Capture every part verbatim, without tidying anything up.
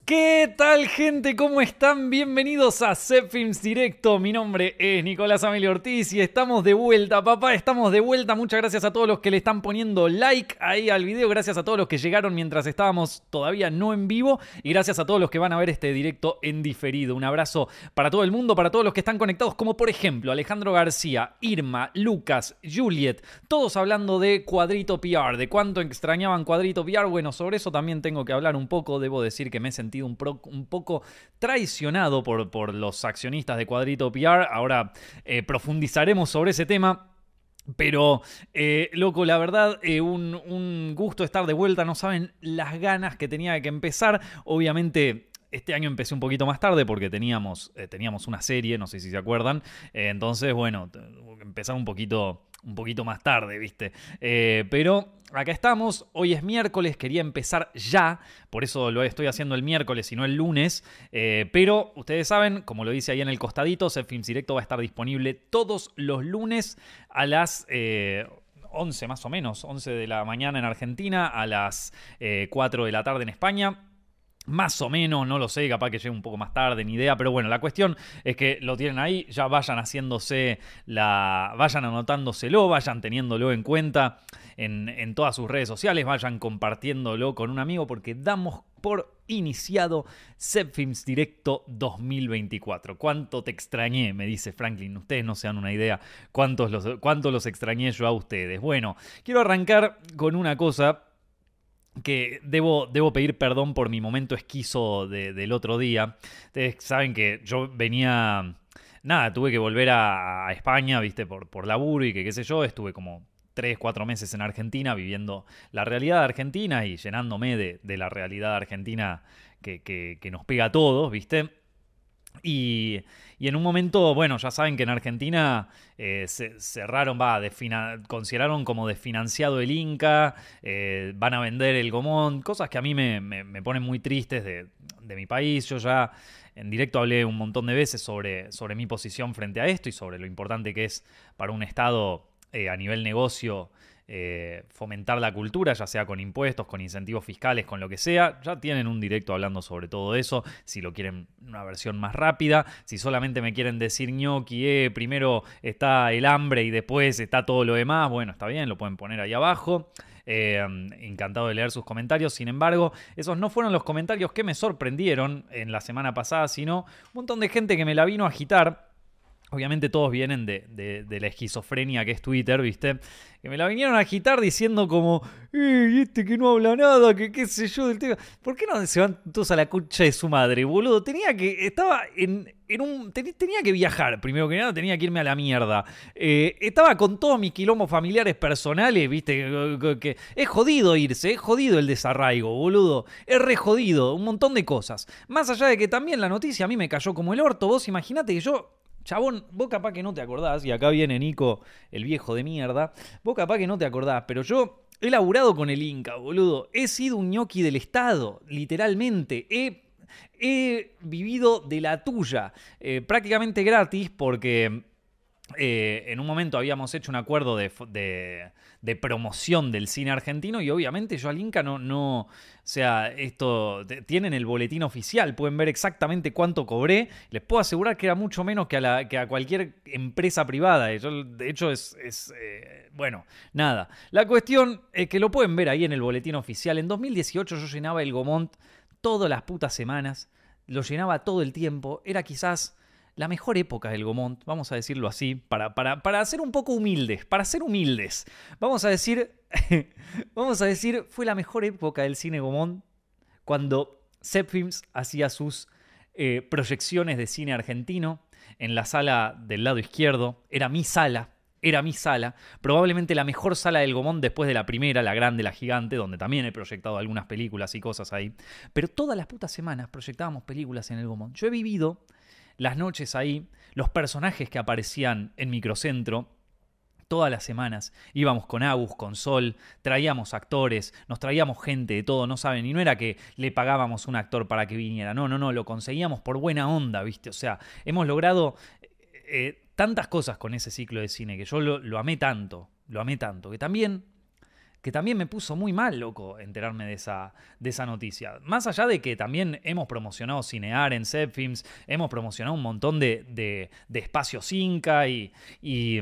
¿Qué tal, gente? ¿Cómo están? Bienvenidos a Zepfilms Directo. Mi nombre es Nicolás Amelio Ortiz y estamos de vuelta, papá. Estamos de vuelta. Muchas gracias a todos los que le están poniendo like ahí al video. Gracias a todos los que llegaron mientras estábamos todavía no en vivo. Y gracias a todos los que van a ver este directo en diferido. Un abrazo para todo el mundo, para todos los que están conectados, como por ejemplo Alejandro García, Irma, Lucas, Juliet. Todos hablando de Cuadrito P R, de cuánto extrañaban Cuadrito P R. Bueno, sobre eso también tengo que hablar un poco. Debo decir que me he sentido Un, pro, un poco traicionado por, por los accionistas de Cuadrito P R. Ahora eh, profundizaremos sobre ese tema. Pero, eh, loco, la verdad, eh, un, un gusto estar de vuelta. No saben las ganas que tenía que empezar. Obviamente, este año empecé un poquito más tarde porque teníamos, eh, teníamos una serie, no sé si se acuerdan. Eh, entonces, bueno, empezar un poquito... un poquito más tarde, ¿viste? Eh, pero acá estamos, hoy es miércoles, quería empezar ya, por eso lo estoy haciendo el miércoles y no el lunes, eh, pero ustedes saben, como lo dice ahí en el costadito, Zepfilms Directo va a estar disponible todos los lunes a las... Eh, once más o menos, once de la mañana en Argentina, a las eh, cuatro de la tarde en España. Más o menos, no lo sé, capaz que llegue un poco más tarde, ni idea, pero bueno, la cuestión es que lo tienen ahí, ya vayan haciéndose la... vayan anotándoselo, vayan teniéndolo en cuenta en, en todas sus redes sociales, vayan compartiéndolo con un amigo, porque damos por iniciado Zepfilms Directo dos mil veinticuatro. ¿Cuánto te extrañé? Me dice Franklin. Ustedes no se dan una idea cuántos los, cuánto los extrañé yo a ustedes. Bueno, quiero arrancar con una cosa que debo, debo pedir perdón por mi momento esquizo de, del otro día. Ustedes saben que yo venía... Nada, tuve que volver a, a España, viste, por, por laburo y que qué sé yo. Estuve como tres, cuatro meses en Argentina viviendo la realidad de Argentina y llenándome de, de la realidad argentina que, que, que nos pega a todos, viste. Y, y en un momento, bueno, ya saben que en Argentina eh, se cerraron, va, desfina, consideraron como desfinanciado el Inca, eh, van a vender el Gomont, cosas que a mí me, me, me ponen muy tristes de, de mi país. Yo ya en directo hablé un montón de veces sobre, sobre mi posición frente a esto y sobre lo importante que es para un Estado eh, a nivel negocio Eh, fomentar la cultura, ya sea con impuestos, con incentivos fiscales, con lo que sea. Ya tienen un directo hablando sobre todo eso, si lo quieren una versión más rápida. Si solamente me quieren decir ñoqui, eh, primero está el hambre y después está todo lo demás, bueno, está bien, lo pueden poner ahí abajo. Eh, encantado de leer sus comentarios. Sin embargo, esos no fueron los comentarios que me sorprendieron en la semana pasada, sino un montón de gente que me la vino a agitar. Obviamente todos vienen de, de, de la esquizofrenia que es Twitter, ¿viste? Que me la vinieron a agitar diciendo como, eh, este que no habla nada, que qué sé yo del tema. ¿Por qué no se van todos a la concha de su madre, boludo? Tenía que, estaba en, en un, ten, tenía que viajar, primero que nada, tenía que irme a la mierda. Eh, estaba con todos mis quilombos familiares personales, ¿viste? Que, que, que es jodido irse, es jodido el desarraigo, boludo. Es re jodido, un montón de cosas. Más allá de que también la noticia a mí me cayó como el orto. Vos imaginate que yo... Chabón, vos capaz que no te acordás, y acá viene Nico, el viejo de mierda, vos capaz que no te acordás, pero yo he laburado con el Inca, boludo. He sido un ñoqui del Estado, literalmente. He, he vivido de la tuya, eh, prácticamente gratis, porque... Eh, en un momento habíamos hecho un acuerdo de, de, de promoción del cine argentino y obviamente yo al Inca no, no, o sea, esto, tienen el boletín oficial, pueden ver exactamente cuánto cobré, les puedo asegurar que era mucho menos que a, la, que a cualquier empresa privada. Yo, de hecho es, es eh, bueno, nada, la cuestión es que lo pueden ver ahí en el boletín oficial. En dos mil dieciocho yo llenaba el Gomont todas las putas semanas, lo llenaba todo el tiempo, era quizás... la mejor época del Gomont, vamos a decirlo así, para, para, para ser un poco humildes, para ser humildes, vamos a decir, vamos a decir, fue la mejor época del cine Gomont cuando Zepfilms hacía sus eh, proyecciones de cine argentino en la sala del lado izquierdo. Era mi sala, era mi sala, probablemente la mejor sala del Gomont después de la primera, la grande, la gigante, donde también he proyectado algunas películas y cosas ahí, pero todas las putas semanas proyectábamos películas en el Gomont. Yo he vivido las noches ahí, los personajes que aparecían en Microcentro, todas las semanas íbamos con Agus, con Sol, traíamos actores, nos traíamos gente de todo, no saben, y no era que le pagábamos un actor para que viniera, no, no, no, lo conseguíamos por buena onda, ¿viste? O sea, hemos logrado eh, tantas cosas con ese ciclo de cine que yo lo, lo amé tanto, lo amé tanto, que también que también me puso muy mal, loco, enterarme de esa, de esa noticia. Más allá de que también hemos promocionado Cinear en Zepfilms, hemos promocionado un montón de, de, de espacios Inca y... y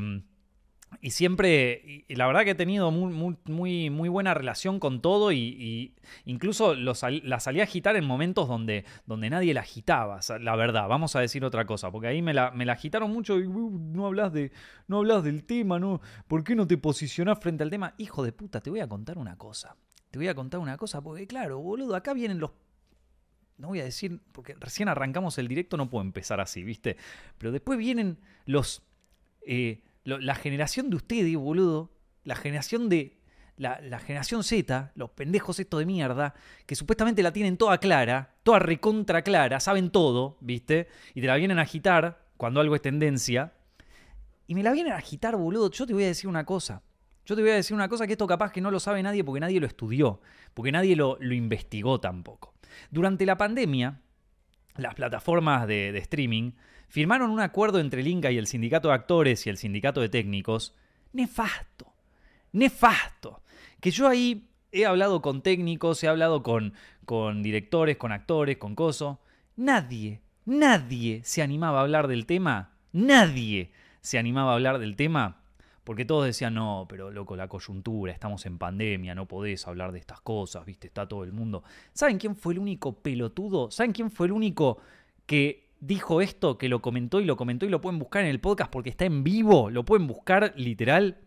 Y siempre, y la verdad que he tenido muy, muy, muy, muy buena relación con todo y, y incluso los, la salí a agitar en momentos donde, donde nadie la agitaba, la verdad, vamos a decir otra cosa, porque ahí me la, me la agitaron mucho y uh, no hablas de, no hablas del tema, no, ¿por qué no te posicionás frente al tema? Hijo de puta, te voy a contar una cosa, te voy a contar una cosa, porque claro, boludo, acá vienen los... No voy a decir, porque recién arrancamos el directo, no puedo empezar así, ¿viste? Pero después vienen los... Eh, La generación de ustedes, boludo, la generación de... La, la generación Z, los pendejos estos de mierda, que supuestamente la tienen toda clara, toda recontra clara, saben todo, ¿viste? Y te la vienen a agitar cuando algo es tendencia. Y me la vienen a agitar, boludo. Yo te voy a decir una cosa. Yo te voy a decir una cosa que esto capaz que no lo sabe nadie porque nadie lo estudió, porque nadie lo, lo investigó tampoco. Durante la pandemia, las plataformas de, de streaming firmaron un acuerdo entre el Inca y el sindicato de actores y el sindicato de técnicos nefasto, nefasto. Que yo ahí he hablado con técnicos, he hablado con, con directores, con actores, con coso. Nadie, nadie se animaba a hablar del tema. Nadie se animaba a hablar del tema porque todos decían, no, pero loco, la coyuntura, estamos en pandemia, no podés hablar de estas cosas, viste, está todo el mundo. ¿Saben quién fue el único pelotudo? ¿Saben quién fue el único que dijo esto, que lo comentó y lo comentó y lo pueden buscar en el podcast porque está en vivo? Lo pueden buscar literal.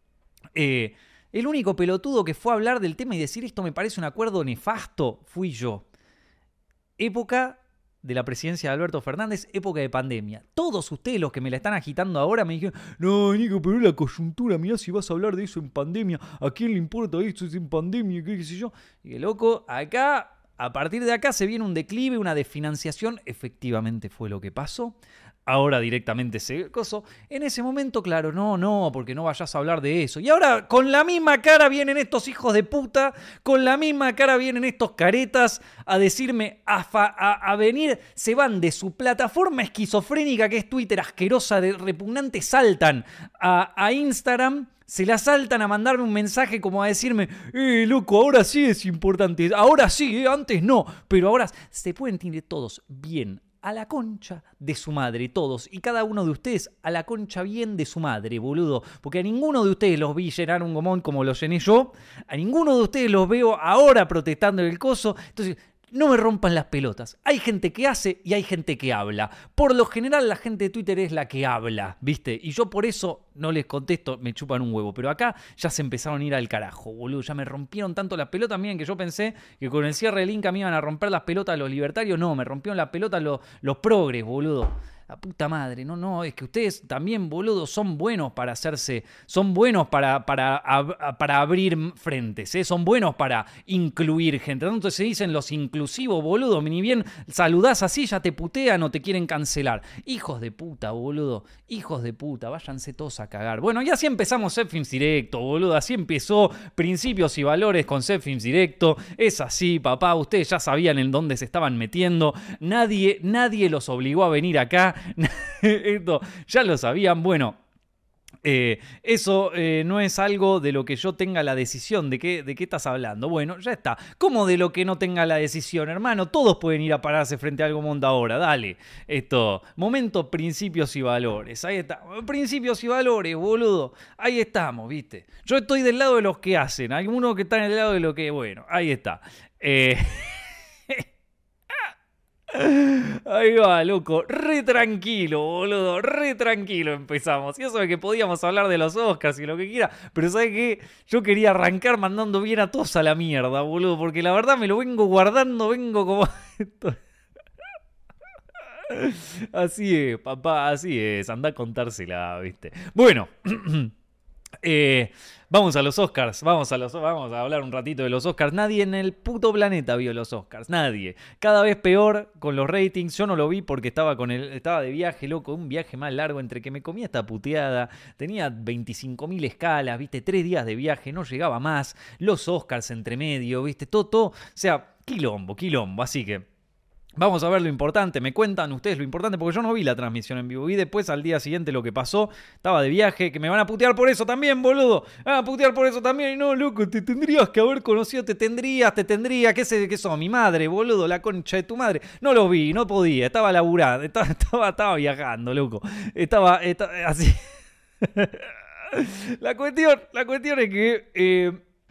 Eh, el único pelotudo que fue a hablar del tema y decir esto me parece un acuerdo nefasto fui yo. Época de la presidencia de Alberto Fernández, época de pandemia. Todos ustedes los que me la están agitando ahora me dijeron, no, Nico, pero la coyuntura, mirá si vas a hablar de eso en pandemia, ¿a quién le importa eso es en pandemia? ¿Qué, qué sé yo? Y que loco, acá, a partir de acá se viene un declive, una desfinanciación, efectivamente fue lo que pasó. Ahora directamente se coso. En ese momento, claro, no, no, porque no vayas a hablar de eso. Y ahora con la misma cara vienen estos hijos de puta, con la misma cara vienen estos caretas a decirme, a, fa, a, a venir, se van de su plataforma esquizofrénica que es Twitter, asquerosa, de, repugnante, saltan a, a Instagram. Se la saltan a mandarme un mensaje como a decirme, eh, loco, ahora sí es importante, ahora sí, eh, antes no, pero ahora se pueden tener todos bien a la concha de su madre, todos, y cada uno de ustedes a la concha bien de su madre, boludo, porque a ninguno de ustedes los vi llenar un gomón como lo llené yo, a ninguno de ustedes los veo ahora protestando en el coso, entonces... No me rompan las pelotas. Hay gente que hace y hay gente que habla. Por lo general la gente de Twitter es la que habla, ¿viste? Y yo por eso no les contesto, me chupan un huevo. Pero acá ya se empezaron a ir al carajo, boludo. Ya me rompieron tanto las pelotas. Miren que yo pensé que con el cierre del Inca me iban a romper las pelotas los libertarios. No, me rompieron las pelotas los, los progres, boludo. La puta madre, no, no, es que ustedes también, boludo, son buenos para hacerse, son buenos para, para, ab, para abrir frentes, ¿eh? Son buenos para incluir gente. Entonces se dicen los inclusivos, boludo, ni bien saludás así, ya te putean o te quieren cancelar. Hijos de puta, boludo, hijos de puta, váyanse todos a cagar. Bueno, y así empezamos Zepfilms Directo, boludo, así empezó Principios y Valores con Zepfilms Directo. Es así, papá, ustedes ya sabían en dónde se estaban metiendo, nadie, nadie los obligó a venir acá. Esto ya lo sabían. Bueno, eh, eso eh, no es algo de lo que yo tenga la decisión. ¿De qué, ¿De qué estás hablando? Bueno, ya está. ¿Cómo de lo que no tenga la decisión, hermano? Todos pueden ir a pararse frente a algo monda ahora. Dale. Esto, momento principios y valores. Ahí está. Principios y valores, boludo. Ahí estamos, ¿viste? Yo estoy del lado de los que hacen. Hay uno que está en el lado de lo que... Bueno, ahí está. Eh... Ahí va, loco, re tranquilo, boludo, re tranquilo empezamos. Y eso de que podíamos hablar de los Oscars y lo que quiera, pero ¿sabes qué? Yo quería arrancar mandando bien a todos a la mierda, boludo, porque la verdad me lo vengo guardando, vengo como... Así es, papá, así es, anda a contársela, ¿viste? Bueno... Eh, vamos a los Oscars, vamos a los, vamos a hablar un ratito de los Oscars. Nadie en el puto planeta vio los Oscars, nadie. Cada vez peor con los ratings. Yo no lo vi porque estaba con el, estaba de viaje, loco, un viaje más largo entre que me comía esta puteada. Tenía veinticinco mil escalas, viste, tres días de viaje, no llegaba más. Los Oscars entre medio, viste, todo, todo, o sea, quilombo, quilombo. Así que Vamos a ver lo importante, me cuentan ustedes lo importante, porque yo no vi la transmisión en vivo, vi después al día siguiente lo que pasó, estaba de viaje, que me van a putear por eso también, boludo, me van a putear por eso también, y no, loco, te tendrías que haber conocido, te tendrías, te tendría, ¿qué sé qué sos? Mi madre, boludo, la concha de tu madre, no lo vi, no podía, estaba laburando, estaba, estaba, estaba viajando, loco, estaba, estaba así. La cuestión, la cuestión es que eh,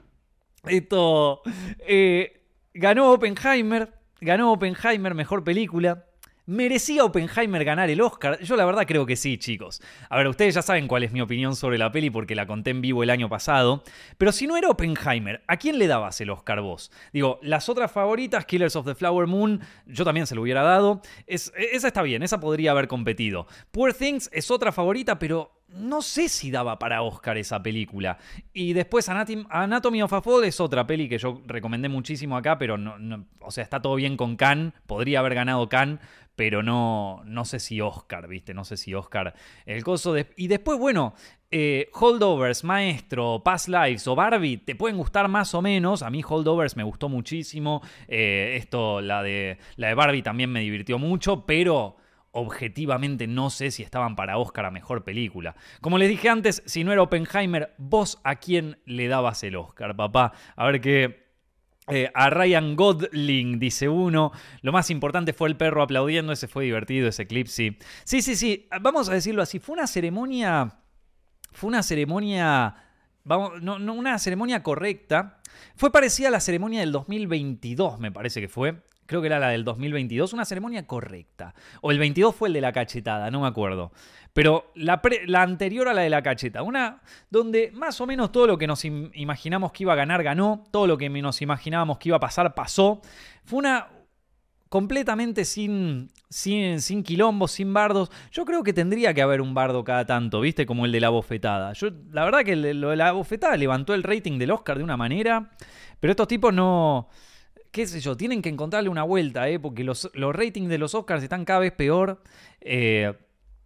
esto eh, ganó Oppenheimer. Ganó Oppenheimer, mejor película. ¿Merecía Oppenheimer ganar el Oscar? Yo la verdad creo que sí, chicos. A ver, ustedes ya saben cuál es mi opinión sobre la peli porque la conté en vivo el año pasado. Pero si no era Oppenheimer, ¿a quién le dabas el Oscar vos? Digo, las otras favoritas, Killers of the Flower Moon, yo también se lo hubiera dado. Es, esa está bien, esa podría haber competido. Poor Things es otra favorita, pero no sé si daba para Oscar esa película. Y después Anatom- Anatomy of a Fall es otra peli que yo recomendé muchísimo acá, pero no, no, o sea, está todo bien con Cannes, podría haber ganado Cannes, pero no, no sé si Oscar, ¿viste? No sé si Oscar el coso. De... Y después, bueno, eh, Holdovers, Maestro, Past Lives o Barbie te pueden gustar más o menos. A mí Holdovers me gustó muchísimo. Eh, esto, la de, la de Barbie también me divirtió mucho, pero objetivamente no sé si estaban para Oscar a mejor película. Como les dije antes, si no era Oppenheimer, ¿vos a quién le dabas el Oscar, papá? A ver qué... Eh, a Ryan Gosling, dice uno. Lo más importante fue el perro aplaudiendo. Ese fue divertido, ese clip, sí. Sí, sí, sí. Vamos a decirlo así. Fue una ceremonia... Fue una ceremonia... Vamos, no, no, una ceremonia correcta. Fue parecida a la ceremonia del dos mil veintidós, me parece que fue. Creo que era la del dos mil veintidós, una ceremonia correcta. O el veintidós fue el de la cachetada, no me acuerdo. Pero la, pre, la anterior a la de la cacheta, una donde más o menos todo lo que nos im- imaginamos que iba a ganar, ganó. Todo lo que nos imaginábamos que iba a pasar, pasó. Fue una completamente sin, sin, sin quilombos, sin bardos. Yo creo que tendría que haber un bardo cada tanto, ¿viste? Como el de la bofetada. Yo, la verdad que el, lo de la bofetada levantó el rating del Oscar de una manera, pero estos tipos no... qué sé yo, tienen que encontrarle una vuelta, ¿eh? Porque los, los ratings de los Oscars están cada vez peor. Eh,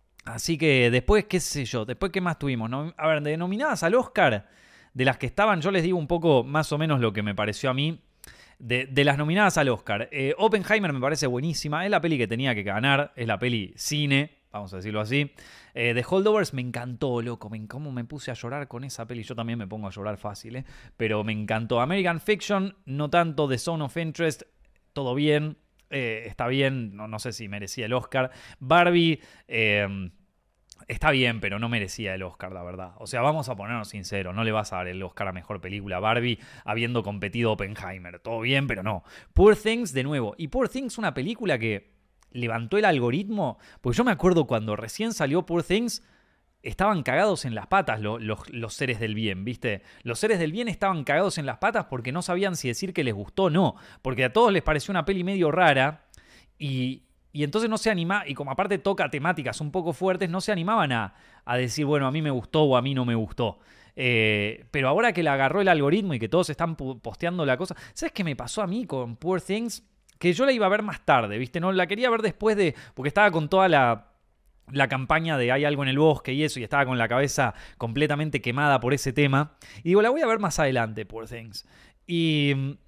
así que después, qué sé yo, después qué más tuvimos. ¿No? A ver, de nominadas al Oscar, de las que estaban, yo les digo un poco más o menos lo que me pareció a mí. De, de las nominadas al Oscar, eh, Oppenheimer me parece buenísima, es la peli que tenía que ganar, es la peli cine, vamos a decirlo así. Eh, The Holdovers me encantó, loco, me, cómo me puse a llorar con esa peli, yo también me pongo a llorar fácil, eh, pero me encantó. American Fiction, no tanto. The Zone of Interest, todo bien, eh, está bien, no, no sé si merecía el Oscar. Barbie... Eh, Está bien, pero no merecía el Oscar, la verdad. O sea, vamos a ponernos sinceros. No le vas a dar el Oscar a Mejor Película a Barbie habiendo competido Oppenheimer. Todo bien, pero no. Poor Things, de nuevo. Y Poor Things, una película que levantó el algoritmo. Pues yo me acuerdo cuando recién salió Poor Things, estaban cagados en las patas los, los, los seres del bien, ¿viste? Los seres del bien estaban cagados en las patas porque no sabían si decir que les gustó o no. Porque a todos les pareció una peli medio rara y... Y entonces no se anima, y como aparte toca temáticas un poco fuertes, no se animaban a, a decir, bueno, a mí me gustó o a mí no me gustó. Eh, pero ahora que le agarró el algoritmo y que todos están posteando la cosa, ¿sabes qué me pasó a mí con Poor Things? Que yo la iba a ver más tarde, ¿viste? No la quería ver después de... Porque estaba con toda la... la campaña de hay algo en el bosque y eso, y estaba con la cabeza completamente quemada por ese tema. Y digo, la voy a ver más adelante, Poor Things. Y...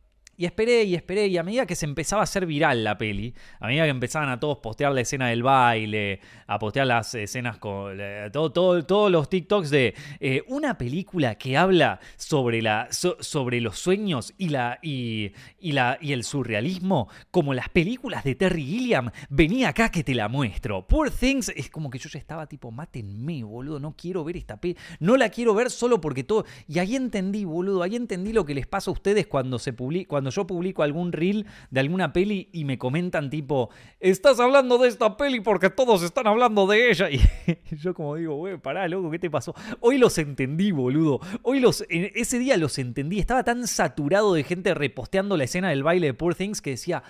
Y esperé y esperé, y a medida que se empezaba a hacer viral la peli, a medida que empezaban a todos postear la escena del baile, a postear las escenas con eh, todo, todo, todos los TikToks de eh, una película que habla sobre, la, so, sobre los sueños y, la, y, y, la, y el surrealismo, como las películas de Terry Gilliam, vení acá que te la muestro. Poor Things, es como que yo ya estaba tipo, mátenme, boludo, no quiero ver esta peli, no la quiero ver solo porque todo... Y ahí entendí, boludo, ahí entendí lo que les pasa a ustedes cuando se publica, cuando yo publico algún reel de alguna peli y me comentan tipo, estás hablando de esta peli porque todos están hablando de ella. Y yo como digo, güey, pará, loco, ¿qué te pasó? Hoy los entendí, boludo. Hoy los, ese día los entendí. Estaba tan saturado de gente reposteando la escena del baile de Poor Things que decía,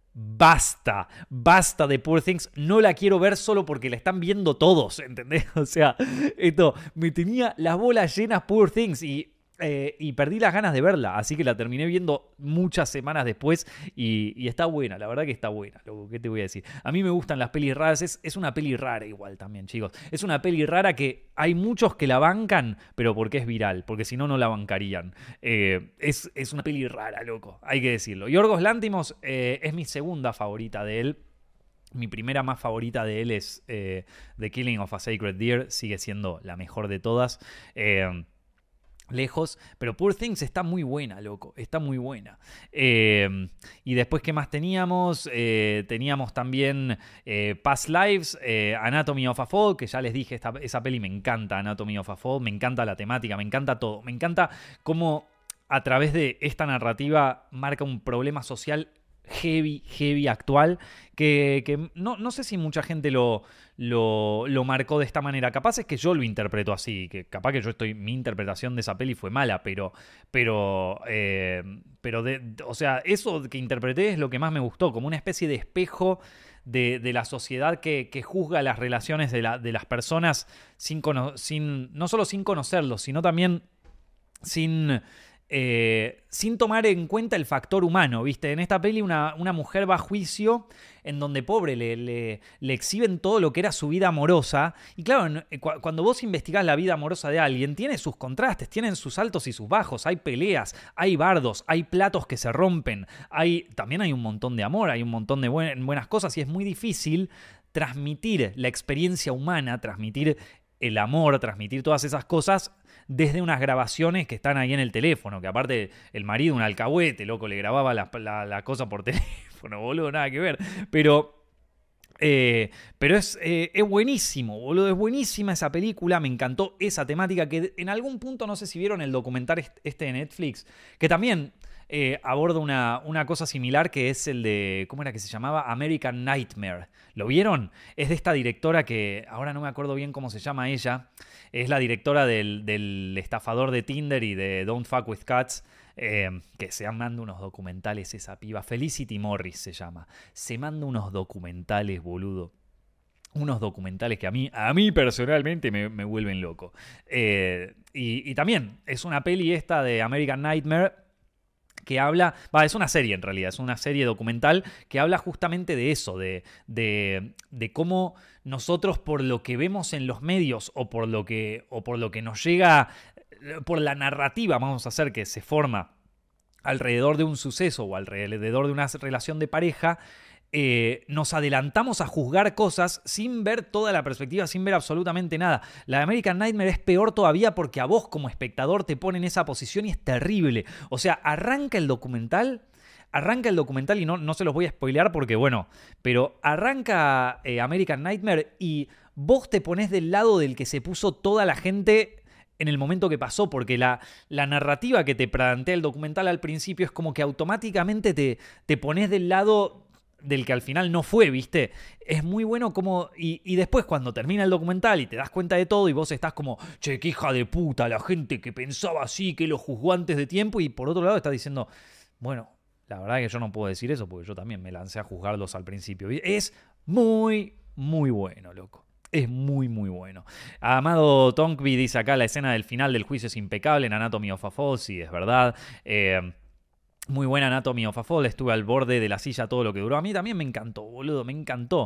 basta, basta de Poor Things, no la quiero ver solo porque la están viendo todos, ¿entendés? O sea, esto, me tenía las bolas llenas Poor Things y... Eh, y perdí las ganas de verla, así que la terminé viendo muchas semanas después y, y está buena, la verdad que está buena, loco, ¿qué te voy a decir? A mí me gustan las pelis raras, es, es una peli rara igual también, chicos. Es una peli rara que hay muchos que la bancan, pero porque es viral, porque si no, no la bancarían. Eh, es, es una peli rara, loco, hay que decirlo. Yorgos Lanthimos eh, es mi segunda favorita de él. Mi primera más favorita de él es eh, The Killing of a Sacred Deer, sigue siendo la mejor de todas. Eh, lejos, pero Poor Things está muy buena, loco, está muy buena. Eh, y después, ¿qué más teníamos? Eh, teníamos también eh, Past Lives, eh, Anatomy of a Fall, que ya les dije, esta, esa peli me encanta, Anatomy of a Fall, me encanta la temática, me encanta todo, me encanta cómo a través de esta narrativa marca un problema social heavy, heavy actual, que, que no, no sé si mucha gente lo, lo, lo marcó de esta manera. Capaz es que yo lo interpreto así, que capaz que yo estoy, mi interpretación de esa peli fue mala, pero, pero, eh, pero de, o sea, eso que interpreté es lo que más me gustó, como una especie de espejo de, de la sociedad que, que juzga las relaciones de, la, de las personas sin, cono, sin, no solo sin conocerlos, sino también sin... Eh, sin tomar en cuenta el factor humano, ¿viste? En esta peli una, una mujer va a juicio en donde, pobre, le, le, le exhiben todo lo que era su vida amorosa. Y claro, cu- cuando vos investigás la vida amorosa de alguien, tiene sus contrastes, tienen sus altos y sus bajos, hay peleas, hay bardos, hay platos que se rompen, hay, también hay un montón de amor, hay un montón de buen, buenas cosas y es muy difícil transmitir la experiencia humana, transmitir el amor, transmitir todas esas cosas desde unas grabaciones que están ahí en el teléfono, que aparte el marido, un alcahuete, loco, le grababa la, la, la cosa por teléfono, boludo, nada que ver. Pero, eh, pero es, eh, es buenísimo, boludo, es buenísima esa película, me encantó esa temática que en algún punto, no sé si vieron el documental este de Netflix, que también... Eh, aborda una, una cosa similar que es el de, ¿cómo era que se llamaba? American Nightmare. ¿Lo vieron? Es de esta directora que, ahora no me acuerdo bien cómo se llama ella, es la directora del, del estafador de Tinder y de Don't Fuck With Cats, eh, que se manda unos documentales esa piba, Felicity Morris se llama, se manda unos documentales, boludo. Unos documentales que a mí, a mí personalmente me, me vuelven loco. Eh, y, y también es una peli esta de American Nightmare que habla, va, es una serie en realidad, es una serie documental que habla justamente de eso, de, de, de cómo nosotros por lo que vemos en los medios o por lo que, o por lo que nos llega, por la narrativa, vamos a hacer que se forma alrededor de un suceso o alrededor de una relación de pareja, Eh, nos adelantamos a juzgar cosas sin ver toda la perspectiva, sin ver absolutamente nada. La de American Nightmare es peor todavía porque a vos como espectador te pone en esa posición y es terrible. O sea, arranca el documental, arranca el documental y no, no se los voy a spoilear porque bueno, pero arranca eh, American Nightmare y vos te ponés del lado del que se puso toda la gente en el momento que pasó, porque la, la narrativa que te plantea el documental al principio es como que automáticamente te, te pones del lado del que al final no fue, ¿viste? Es muy bueno como... Y, y después cuando termina el documental y te das cuenta de todo y vos estás como, che, qué hija de puta, la gente que pensaba así, que lo juzgó antes de tiempo, y por otro lado estás diciendo, bueno, la verdad que yo no puedo decir eso porque yo también me lancé a juzgarlos al principio. Es muy, muy bueno, loco. Es muy, muy bueno. Amado Tonkby dice acá, la escena del final del juicio es impecable en Anatomy of a Fall, sí, es verdad. Eh... Muy buena Anatomy of a Fall, estuve al borde de la silla todo lo que duró. A mí también me encantó, boludo, me encantó.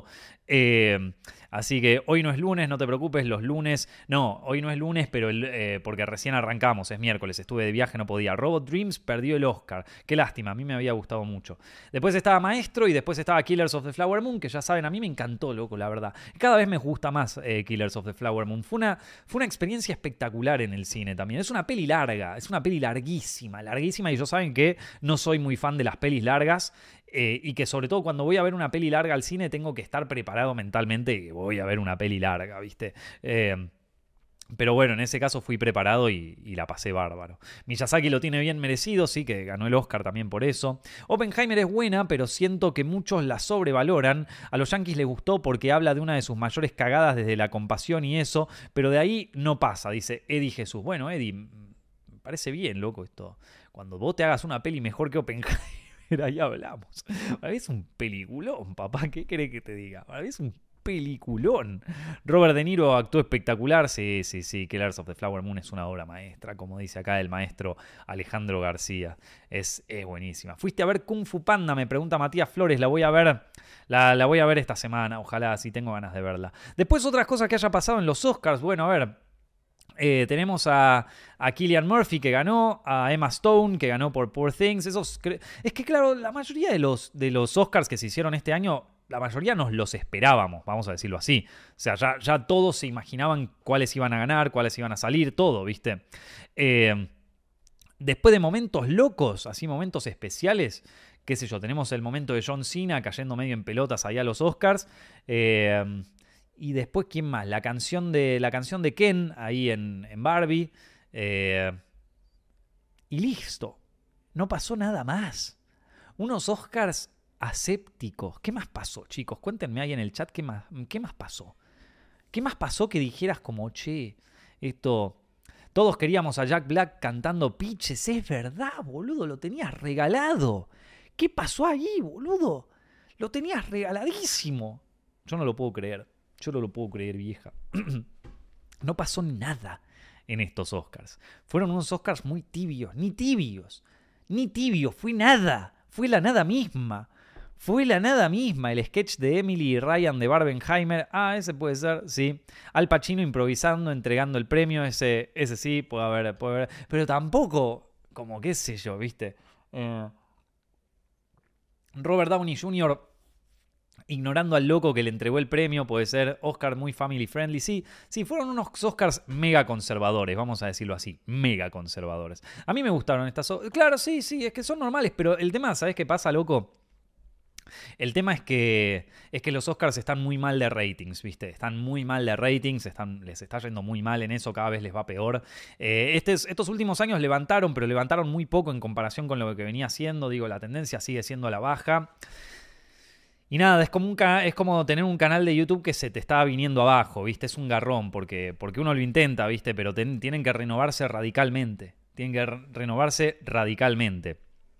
Eh, así que hoy no es lunes, no te preocupes, los lunes... No, hoy no es lunes, pero el, eh, porque recién arrancamos, es miércoles, estuve de viaje, no podía. Robot Dreams perdió el Oscar. Qué lástima, a mí me había gustado mucho. Después estaba Maestro y después estaba Killers of the Flower Moon, que ya saben, a mí me encantó, loco, la verdad. Cada vez me gusta más eh, Killers of the Flower Moon. Fue una, fue una experiencia espectacular en el cine también. Es una peli larga, es una peli larguísima, larguísima, y yo saben que no soy muy fan de las pelis largas eh, y que sobre todo cuando voy a ver una peli larga al cine tengo que estar preparado mentalmente que voy a ver una peli larga, ¿viste? Eh, pero bueno, en ese caso fui preparado y, y la pasé bárbaro. Miyazaki lo tiene bien merecido, sí, que ganó el Oscar también por eso. Oppenheimer es buena, pero siento que muchos la sobrevaloran. A los yankees les gustó porque habla de una de sus mayores cagadas desde la compasión y eso, pero de ahí no pasa, dice Eddie Jesús. Bueno, Eddie, me parece bien, loco, esto. Cuando vos te hagas una peli mejor que Oppenheimer, ahí hablamos. Para mí es un peliculón, papá. ¿Qué querés que te diga? Para mí es un peliculón. Robert De Niro actuó espectacular. Sí, sí, sí. Killers of the Flower Moon es una obra maestra, como dice acá el maestro Alejandro García. Es, es buenísima. ¿Fuiste a ver Kung Fu Panda? Me pregunta Matías Flores. La voy a ver. La, la voy a ver esta semana. Ojalá, si tengo ganas de verla. Después, otras cosas que haya pasado en los Oscars. Bueno, a ver. Eh, tenemos a, a Cillian Murphy que ganó, a Emma Stone que ganó por Poor Things. Esos, es que claro, la mayoría de los, de los Oscars que se hicieron este año, la mayoría nos los esperábamos, vamos a decirlo así. O sea, ya, ya todos se imaginaban cuáles iban a ganar, cuáles iban a salir, todo, ¿viste? Eh, después de momentos locos, así momentos especiales, qué sé yo, tenemos el momento de John Cena cayendo medio en pelotas ahí a los Oscars. Eh... Y después, ¿quién más? La canción de, la canción de Ken, ahí en, en Barbie. Eh, y listo. No pasó nada más. Unos Oscars asépticos. ¿Qué más pasó, chicos? Cuéntenme ahí en el chat qué más, qué más pasó. ¿Qué más pasó que dijeras como, che, esto... Todos queríamos a Jack Black cantando Pitches. Es verdad, boludo, lo tenías regalado. ¿Qué pasó ahí, boludo? Lo tenías regaladísimo. Yo no lo puedo creer. Yo no lo puedo creer, vieja. No pasó nada en estos Oscars. Fueron unos Oscars muy tibios. Ni tibios. Ni tibios. Fue nada. Fue la nada misma. Fue la nada misma. El sketch de Emily y Ryan de Barbenheimer. Ah, ese puede ser, sí. Al Pacino improvisando, entregando el premio. Ese, ese sí, puede haber, puede haber. Pero tampoco, como qué sé yo, ¿viste? Eh, Robert Downey junior ignorando al loco que le entregó el premio, puede ser Oscar muy family friendly. Sí, sí, fueron unos Oscars mega conservadores, vamos a decirlo así, mega conservadores. A mí me gustaron estas... Claro, sí, sí, es que son normales, pero el tema, ¿sabes qué pasa, loco? El tema es que, es que los Oscars están muy mal de ratings, ¿viste? Están muy mal de ratings, están, les está yendo muy mal en eso, cada vez les va peor. Eh, estes, estos últimos años levantaron, pero levantaron muy poco en comparación con lo que venía haciendo. Digo, la tendencia sigue siendo a la baja. Y nada, es como, un es como tener un canal de YouTube que se te está viniendo abajo, ¿viste? Es un garrón, porque, porque uno lo intenta, ¿viste? Pero ten, tienen que renovarse radicalmente. Tienen que re renovarse radicalmente.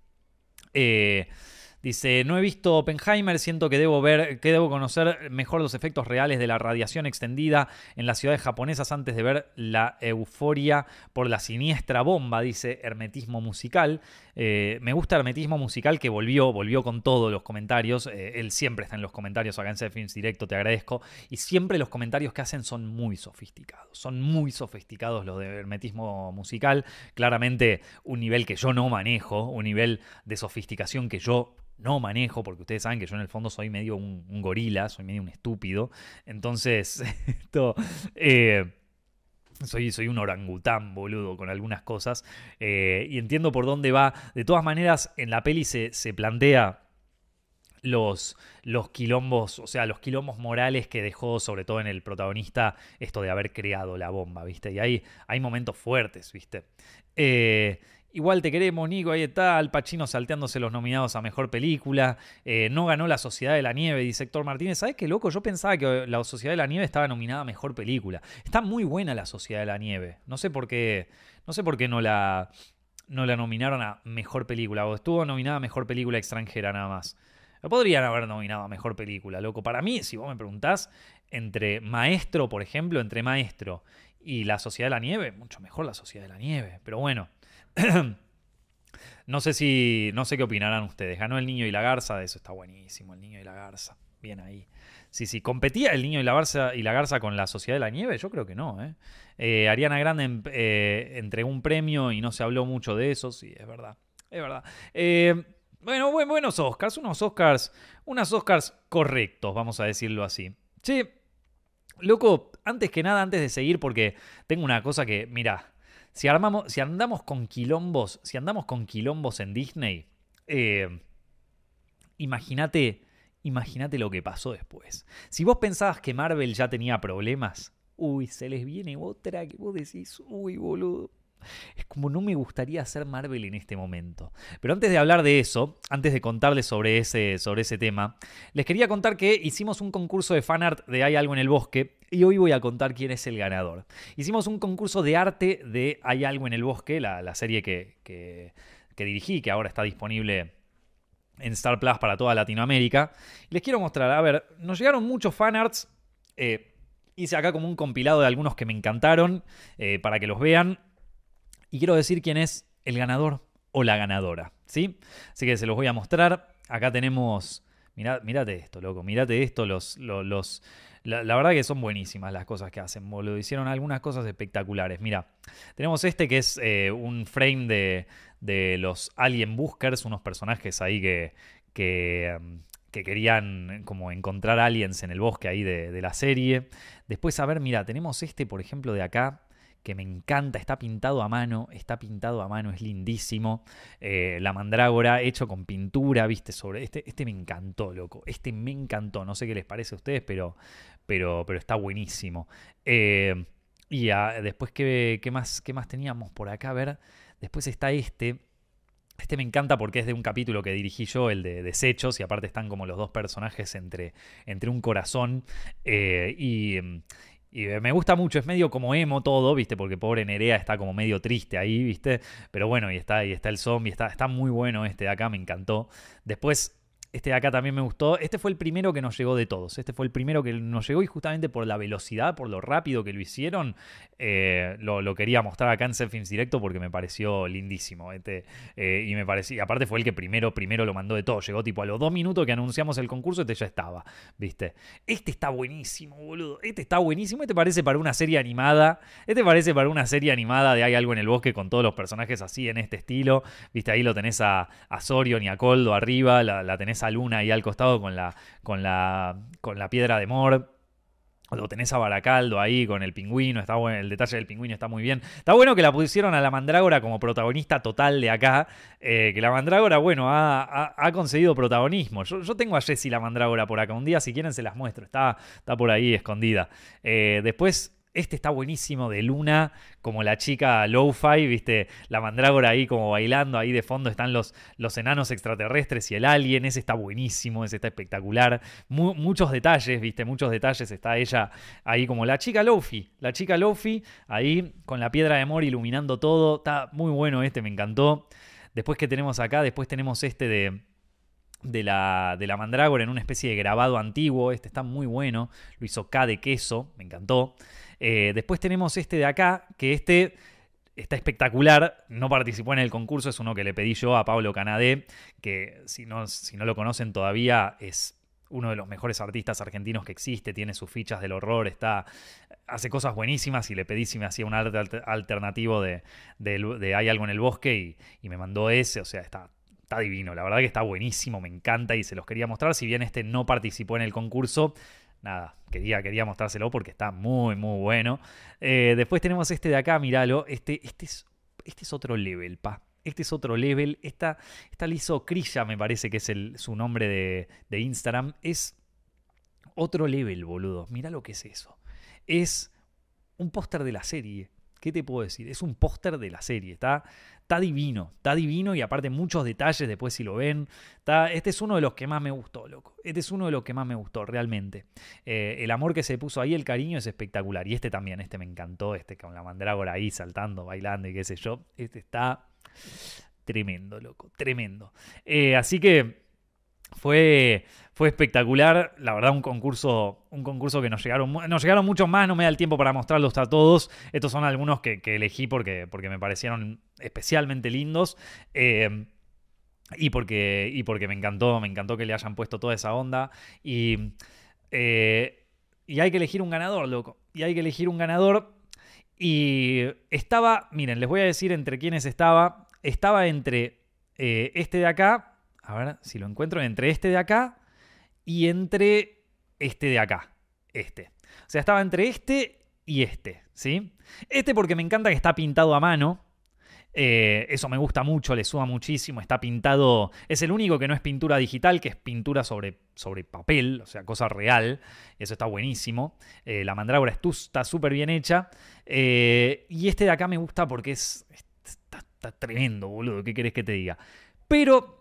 Eh... Dice, no he visto Oppenheimer, siento que debo ver, que debo conocer mejor los efectos reales de la radiación extendida en las ciudades japonesas antes de ver la euforia por la siniestra bomba, dice Hermetismo Musical. Eh, me gusta Hermetismo Musical que volvió, volvió con todos los comentarios. Eh, él siempre está en los comentarios acá en Zepfilms Directo, te agradezco. Y siempre los comentarios que hacen son muy sofisticados. Son muy sofisticados los de Hermetismo Musical. Claramente un nivel que yo no manejo, un nivel de sofisticación que yo no manejo, porque ustedes saben que yo en el fondo soy medio un, un gorila, soy medio un estúpido. Entonces, esto... Eh, Soy, soy un orangután, boludo, con algunas cosas. Eh, y entiendo por dónde va. De todas maneras, en la peli se, se plantea los, los quilombos, o sea, los quilombos morales que dejó, sobre todo en el protagonista, esto de haber creado la bomba, ¿viste? Y ahí hay momentos fuertes, ¿viste? Eh... Igual te queremos, Nico, ahí está, Al Pacino salteándose los nominados a Mejor Película, eh, no ganó La Sociedad de la Nieve, dice Héctor Martínez. ¿Sabes qué, loco? Yo pensaba que La Sociedad de la Nieve estaba nominada a Mejor Película. Está muy buena La Sociedad de la Nieve, no sé por qué, no sé por qué no la, no la nominaron a Mejor Película, o estuvo nominada a Mejor Película Extranjera nada más. Lo podrían haber nominado a Mejor Película, loco. Para mí, si vos me preguntás, entre Maestro, por ejemplo, entre Maestro y La Sociedad de la Nieve, mucho mejor La Sociedad de la Nieve, pero bueno... No sé si. No sé qué opinarán ustedes. Ganó El Niño y la Garza. Eso está buenísimo. El Niño y la Garza. Bien ahí. Sí, sí. ¿Competía El Niño y la Garza, y la Garza con La Sociedad de la Nieve? Yo creo que no, ¿eh? eh Ariana Grande eh, entregó un premio y no se habló mucho de eso. Sí, es verdad. Es verdad. Eh, bueno, buen, buenos Oscars. Unos Oscars. Unos Oscars correctos, vamos a decirlo así. Sí. Loco, antes que nada, antes de seguir, porque tengo una cosa que. Mirá. Si, armamos, si andamos con quilombos, si andamos con quilombos en Disney, eh, imagínate, imagínate lo que pasó después. Si vos pensabas que Marvel ya tenía problemas, uy, se les viene otra que vos decís, uy, boludo. Es como no me gustaría hacer Marvel en este momento. Pero antes de hablar de eso, antes de contarles sobre ese, sobre ese tema, les quería contar que hicimos un concurso de fanart de Hay algo en el bosque y hoy voy a contar quién es el ganador. Hicimos un concurso de arte de Hay algo en el bosque, la, la serie que, que, que dirigí, que ahora está disponible en Star Plus para toda Latinoamérica. Y les quiero mostrar, a ver, nos llegaron muchos fanarts Eh, hice acá como un compilado de algunos que me encantaron eh, para que los vean. Y quiero decir quién es el ganador o la ganadora, ¿sí? Así que se los voy a mostrar. Acá tenemos... Mirá, mirate esto, loco. Mirate esto. Los, los, los, la, la verdad que son buenísimas las cosas que hacen, boludo. Hicieron algunas cosas espectaculares. Mira, tenemos este que es eh, un frame de, de los Alien Buskers, unos personajes ahí que... que um, que querían como encontrar aliens en el bosque ahí de, de la serie. Después, a ver, mira, tenemos este, por ejemplo, de acá, que me encanta, está pintado a mano, está pintado a mano, es lindísimo. Eh, la mandrágora hecho con pintura, viste, sobre este, este me encantó, loco, este me encantó, no sé qué les parece a ustedes, pero, pero, pero está buenísimo. Eh, y a, después, ¿qué, qué, más, ¿qué más teníamos por acá? A ver, después está este... Este me encanta porque es de un capítulo que dirigí yo, el de Desechos, y aparte están como los dos personajes entre, entre un corazón. Eh, y, y me gusta mucho, es medio como emo todo, ¿viste? Porque pobre Nerea está como medio triste ahí, ¿viste? Pero bueno, y está, y está el zombie, está, está muy bueno este de acá, me encantó. Después... Este de acá también me gustó. Este fue el primero que nos llegó de todos. Este fue el primero que nos llegó y justamente por la velocidad, por lo rápido que lo hicieron, eh, lo, lo quería mostrar acá en Zepfilms Directo porque me pareció lindísimo. Este, eh, y me parecía, aparte fue el que primero, primero lo mandó de todo. Llegó tipo a los dos minutos que anunciamos el concurso, este ya estaba, ¿viste? Este está buenísimo, boludo. Este está buenísimo. Este parece para una serie animada. Este parece para una serie animada de Hay algo en el bosque con todos los personajes así en este estilo. ¿Viste? Ahí lo tenés a, a Sorion y a Coldo arriba. La, la tenés a Luna ahí al costado con la, con la, con la piedra de Mor. Lo tenés a Baracaldo ahí con el pingüino, está bueno, el detalle del pingüino está muy bien. Está bueno que la pusieron a la mandrágora como protagonista total de acá, eh, que la mandrágora, bueno, ha, ha, ha conseguido protagonismo. Yo, yo tengo a Jessie la mandrágora por acá, un día si quieren se las muestro, está, está por ahí escondida. Eh, después... Este está buenísimo de Luna, como la chica lo-fi, ¿viste? La mandrágora ahí como bailando, ahí de fondo están los, los enanos extraterrestres y el alien. Ese está buenísimo, ese está espectacular. Mu- muchos detalles, ¿viste? Muchos detalles. Está ella ahí como la chica lo-fi. La chica lo-fi ahí con la piedra de Mor iluminando todo. Está muy bueno este, me encantó. Después, ¿qué tenemos acá? Después tenemos este de... De la, de la mandrágora en una especie de grabado antiguo. Este está muy bueno. Lo hizo K de queso. Me encantó. Eh, después tenemos este de acá. Que este está espectacular. No participó en el concurso. Es uno que le pedí yo a Pablo Canadé. Que si no, si no lo conocen todavía es uno de los mejores artistas argentinos que existe. Tiene sus fichas del horror. Está, hace cosas buenísimas. Y le pedí si me hacía un arte alternativo de, de, de Hay algo en el bosque. Y, y me mandó ese. O sea, está... Está divino, la verdad que está buenísimo, me encanta y se los quería mostrar. Si bien este no participó en el concurso, nada, quería, quería mostrárselo porque está muy, muy bueno. Eh, después tenemos este de acá, míralo. Este, este, es, este es otro level, pa. Este es otro level. Esta, esta le hizo Krilla, me parece que es el, su nombre de, de Instagram. Es otro level, boludo. Mirá lo que es eso. Es un póster de la serie. ¿Qué te puedo decir? Es un póster de la serie. Está, está divino. Está divino y aparte muchos detalles después si lo ven. Está, este es uno de los que más me gustó, loco. Este es uno de los que más me gustó, realmente. Eh, el amor que se puso ahí, el cariño es espectacular. Y este también, este me encantó. Este con la mandrágora ahí saltando, bailando y qué sé yo. Este está tremendo, loco. Tremendo. Eh, así que... Fue, fue espectacular, la verdad un concurso, un concurso que nos llegaron, nos llegaron muchos más, no me da el tiempo para mostrarlos a todos. Estos son algunos que, que elegí porque, porque me parecieron especialmente lindos eh, y, porque, y porque me encantó, me encantó que le hayan puesto toda esa onda. Y, eh, y hay que elegir un ganador, loco. Y hay que elegir un ganador. Y estaba, miren, les voy a decir entre quiénes estaba. Estaba entre eh, este de acá. A ver si lo encuentro entre este de acá y entre este de acá. Este. O sea, estaba entre este y este, ¿sí? Este porque me encanta que está pintado a mano. Eh, eso me gusta mucho, le suma muchísimo. Está pintado... Es el único que no es pintura digital, que es pintura sobre, sobre papel, o sea, cosa real. Eso está buenísimo. Eh, la mandrágora está súper bien hecha. Eh, y este de acá me gusta porque es... Está, está tremendo, boludo. ¿Qué querés que te diga? Pero...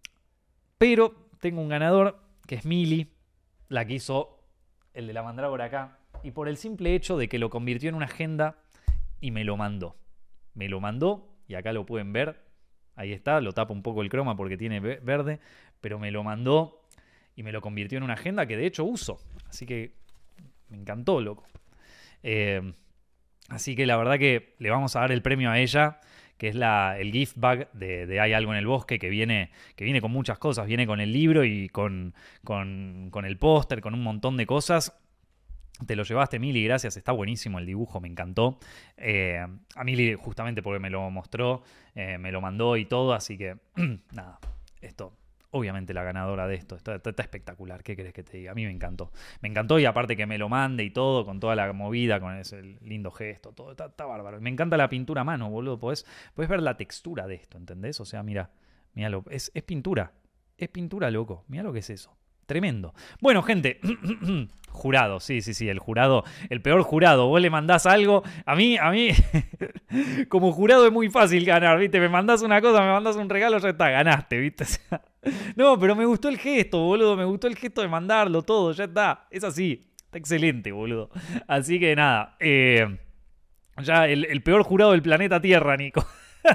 Pero tengo un ganador que es Mili, la que hizo el de la mandrágora acá. Y por el simple hecho de que lo convirtió en una agenda y me lo mandó. Me lo mandó y acá lo pueden ver. Ahí está, lo tapo un poco el croma porque tiene verde. Pero me lo mandó y me lo convirtió en una agenda que de hecho uso. Así que Me encantó, loco. Eh, así que la verdad que le vamos a dar el premio a ella, que es la, el gift bag de, de Hay algo en el bosque, que viene, que viene con muchas cosas. Viene con el libro y con, con, con el póster, con un montón de cosas. Te lo llevaste, Mili, gracias. Está buenísimo el dibujo, me encantó. Eh, a Mili, justamente porque me lo mostró, eh, me lo mandó y todo. Así que, nada, esto... Obviamente la ganadora de esto. Está, está, está espectacular. ¿Qué querés que te diga? A mí me encantó. Me encantó y aparte que me lo mande y todo, con toda la movida, con ese lindo gesto, todo. Está, está bárbaro. Me encanta la pintura a mano, boludo. Podés, podés ver la textura de esto, ¿entendés? O sea, mira, míralo. Es, es pintura. Es pintura, loco. Mira lo que es eso. Tremendo. Bueno, gente. Jurado, sí, sí, sí, el jurado, el peor jurado. Vos le mandás algo. A mí, a mí, como jurado es muy fácil ganar, ¿viste? Me mandás una cosa, me mandás un regalo, ya está, ganaste, ¿viste? O sea, no, pero me gustó el gesto, boludo. Me gustó el gesto de mandarlo todo, ya está. Es así. Está excelente, boludo. Así que nada. Eh, ya el, el peor jurado del planeta Tierra, Nico.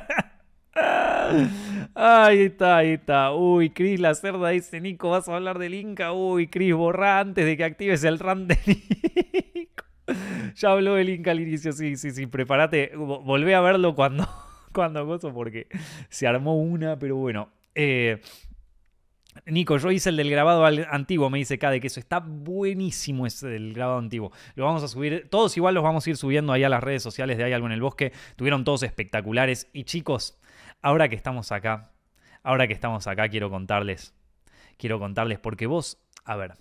Ahí está, ahí está. Uy, Chris la cerda dice: Nico, ¿vas a hablar del Inca? Uy, Chris, borrá antes de que actives el run de Nico. Ya habló del Inca al inicio, sí, sí, sí. Prepárate. Volvé a verlo cuando, cuando gozo, porque se armó una, pero bueno. Eh, Nico, yo hice el del grabado antiguo, me dice Cade, que eso está buenísimo, ese del grabado antiguo. Lo vamos a subir, todos igual los vamos a ir subiendo ahí a las redes sociales de Hay algo en el bosque. Tuvieron todos espectaculares. Y chicos, ahora que estamos acá, ahora que estamos acá, quiero contarles, quiero contarles, porque vos, a ver,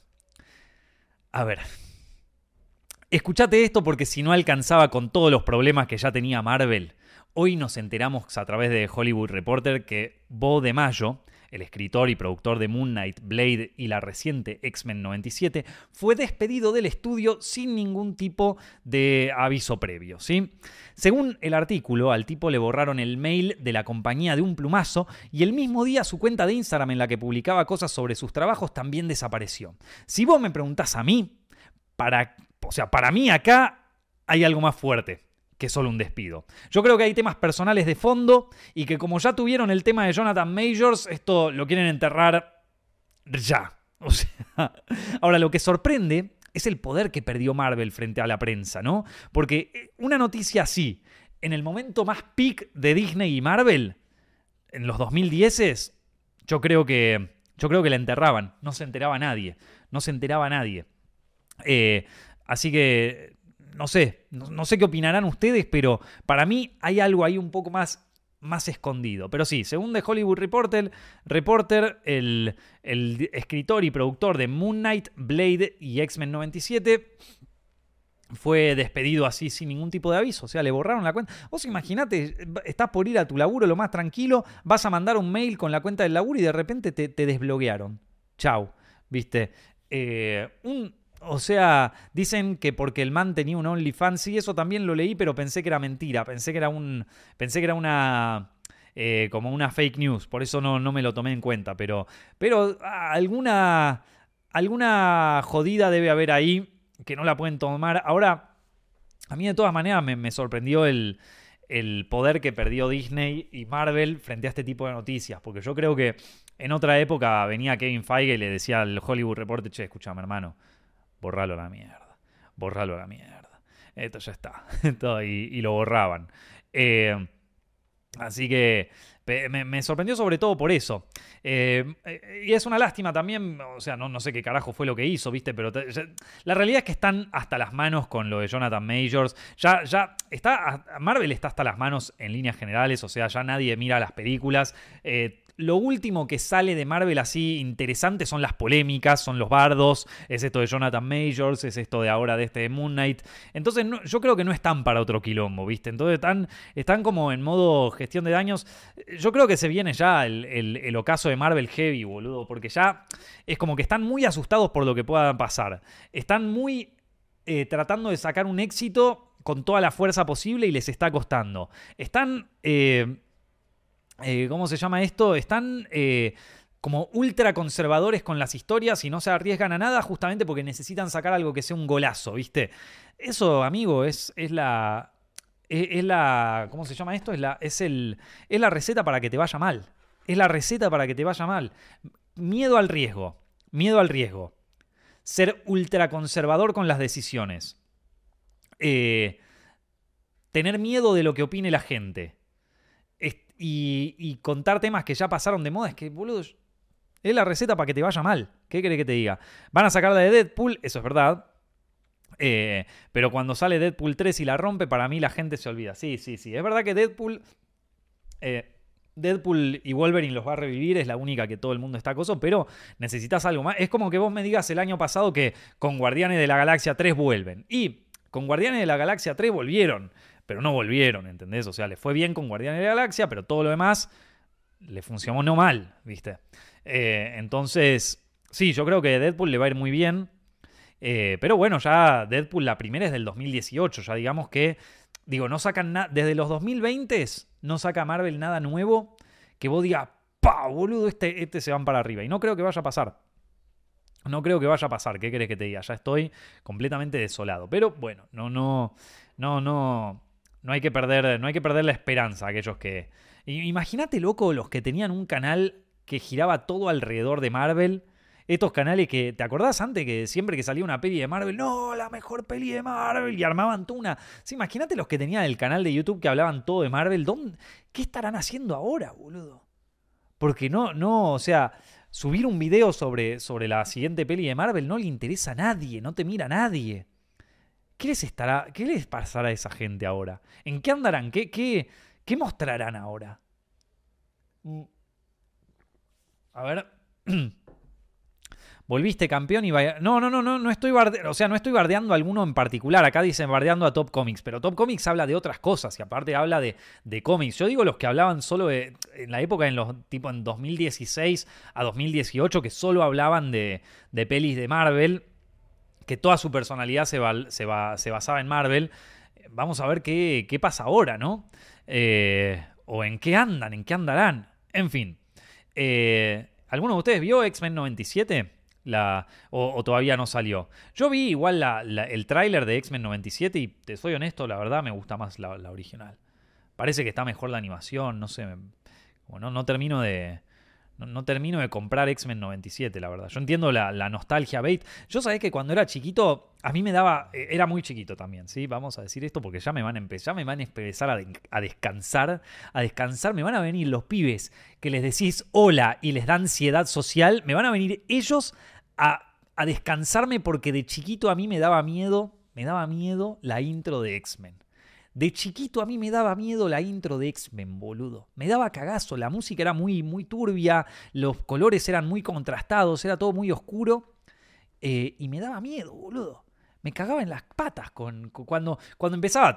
a ver, escuchate esto porque si no alcanzaba con todos los problemas que ya tenía Marvel, hoy nos enteramos a través de Hollywood Reporter que Bo de Mayo, el escritor y productor de Moon Knight, Blade y la reciente X-Men noventa y siete, fue despedido del estudio sin ningún tipo de aviso previo, ¿sí? Según el artículo, al tipo le borraron el mail de la compañía de un plumazo y el mismo día su cuenta de Instagram en la que publicaba cosas sobre sus trabajos también desapareció. Si vos me preguntás a mí, para, o sea, para mí acá hay algo más fuerte que solo un despido. Yo creo que hay temas personales de fondo y que como ya tuvieron el tema de Jonathan Majors, esto lo quieren enterrar ya. O sea, ahora lo que sorprende es el poder que perdió Marvel frente a la prensa, ¿no? Porque una noticia así, en el momento más peak de Disney y Marvel, en los dos mil diez, yo creo que, yo creo que la enterraban. No se enteraba nadie. No se enteraba nadie. Eh, así que... No sé, no, no sé qué opinarán ustedes, pero para mí hay algo ahí un poco más, más escondido. Pero sí, según The Hollywood Reporter, Reporter el, el escritor y productor de Moon Knight, Blade y X-Men noventa y siete, fue despedido así sin ningún tipo de aviso. O sea, le borraron la cuenta. Vos imaginate, estás por ir a tu laburo lo más tranquilo, vas a mandar un mail con la cuenta del laburo y de repente te, te desbloquearon. Chau, ¿viste? Eh, un... O sea, dicen que porque el man tenía un OnlyFans, sí, eso también lo leí, pero pensé que era mentira, pensé que era un, pensé que era una, eh, como una fake news, por eso no, no me lo tomé en cuenta, pero, pero ah, alguna, alguna jodida debe haber ahí que no la pueden tomar. Ahora, a mí de todas maneras me, me sorprendió el, el poder que perdió Disney y Marvel frente a este tipo de noticias, porque yo creo que en otra época venía Kevin Feige y le decía al Hollywood Reporter: che, escúchame, hermano, borralo a la mierda, borralo a la mierda. Esto ya está. Todo, y, y lo borraban. Eh, así que me, me sorprendió sobre todo por eso. Eh, y es una lástima también, o sea, no, no sé qué carajo fue lo que hizo, ¿viste? Pero te, ya, la realidad es que están hasta las manos con lo de Jonathan Majors. Ya, ya está, Marvel está hasta las manos en líneas generales, o sea, ya nadie mira las películas. Eh, Lo último que sale de Marvel así interesante son las polémicas, son los bardos, es esto de Jonathan Majors, es esto de ahora de este de Moon Knight. Entonces no, yo creo que no están para otro quilombo, ¿viste? Entonces están, están como en modo gestión de daños. Yo creo que se viene ya el, el, el ocaso de Marvel heavy, boludo, porque ya es como que están muy asustados por lo que pueda pasar. Están muy eh, tratando de sacar un éxito con toda la fuerza posible y les está costando. Están... Eh, Eh, ¿Cómo se llama esto? Están eh, como ultra conservadores con las historias y no se arriesgan a nada justamente porque necesitan sacar algo que sea un golazo, ¿viste? Eso, amigo, es, es la... Es, es la... ¿Cómo se llama esto? Es la, es, el, es la receta para que te vaya mal. Es la receta para que te vaya mal. Miedo al riesgo. Miedo al riesgo. ser ultraconservador con las decisiones. Eh, tener miedo de lo que opine la gente. Es, y, y contar temas que ya pasaron de moda. Es que, boludo, es la receta para que te vaya mal. ¿Qué querés que te diga? Van a sacar la de Deadpool, eso es verdad. Eh, pero cuando sale Deadpool tres y la rompe, para mí la gente se olvida. Sí, sí, sí. Es verdad que Deadpool... Eh, Deadpool y Wolverine los va a revivir, es la única que todo el mundo está acoso, pero necesitas algo más. Es como que vos me digas el año pasado que con Guardianes de la Galaxia tres vuelven. Y con Guardianes de la Galaxia tres volvieron, pero no volvieron, ¿entendés? O sea, le fue bien con Guardianes de la Galaxia, pero todo lo demás le funcionó no mal, ¿viste? Eh, entonces, sí, yo creo que Deadpool le va a ir muy bien. Eh, pero bueno, ya Deadpool la primera es del dos mil dieciocho, ya digamos que, digo, no sacan nada, desde los dos mil veinte no saca Marvel nada nuevo que vos digas, pa, boludo, este, este se van para arriba. Y no creo que vaya a pasar. No creo que vaya a pasar, ¿qué querés que te diga? Ya estoy completamente desolado. Pero bueno, no, no, no, no, no hay que perder, no hay que perder la esperanza a aquellos que... Imagínate, loco, los que tenían un canal que giraba todo alrededor de Marvel. Estos canales que, ¿te acordás antes que siempre que salía una peli de Marvel, no, la mejor peli de Marvel, y armaban toda una... Sí, imagínate los que tenían el canal de YouTube que hablaban todo de Marvel, ¿dónde... ¿Qué estarán haciendo ahora, boludo? Porque no, no, o sea, subir un video sobre, sobre la siguiente peli de Marvel no le interesa a nadie, no te mira nadie. ¿Qué les estará, qué les pasará a esa gente ahora? ¿En qué andarán? ¿Qué, qué, qué mostrarán ahora? A ver... Volviste campeón y vaya... No, no, no, no, no estoy bardeando, o sea, no estoy bardeando a alguno en particular. Acá dicen bardeando a Top Comics, pero Top Comics habla de otras cosas y aparte habla de, de cómics. Yo digo los que hablaban solo de, en la época, en los tipo en dos mil dieciséis a dos mil dieciocho, que solo hablaban de, de pelis de Marvel, que toda su personalidad se, va, se, va, se basaba en Marvel. Vamos a ver qué, qué pasa ahora, ¿no? Eh, o en qué andan, en qué andarán. En fin. Eh, ¿Alguno de ustedes vio X-Men noventa y siete? La, o, o todavía no salió. Yo vi igual la, la, el tráiler de X-Men noventa y siete y te soy honesto, la verdad me gusta más la, la original. Parece que está mejor la animación, no sé. Me, como no, no termino de... No, no termino de comprar X-Men noventa y siete, la verdad. Yo entiendo la, la nostalgia bait. Yo sabés que cuando era chiquito, a mí me daba... Era muy chiquito también, ¿sí? Vamos a decir esto porque ya me van a empezar, ya me van a empezar a, de, a descansar. A descansar. Me van a venir los pibes que les decís hola y les da ansiedad social. Me van a venir ellos a, a descansarme porque de chiquito a mí me daba miedo. Me daba miedo la intro de X-Men. De chiquito a mí me daba miedo la intro de X-Men, boludo. Me daba cagazo, la música era muy, muy turbia, los colores eran muy contrastados, era todo muy oscuro. Eh, y me daba miedo, boludo. Me cagaba en las patas con, con cuando, cuando empezaba.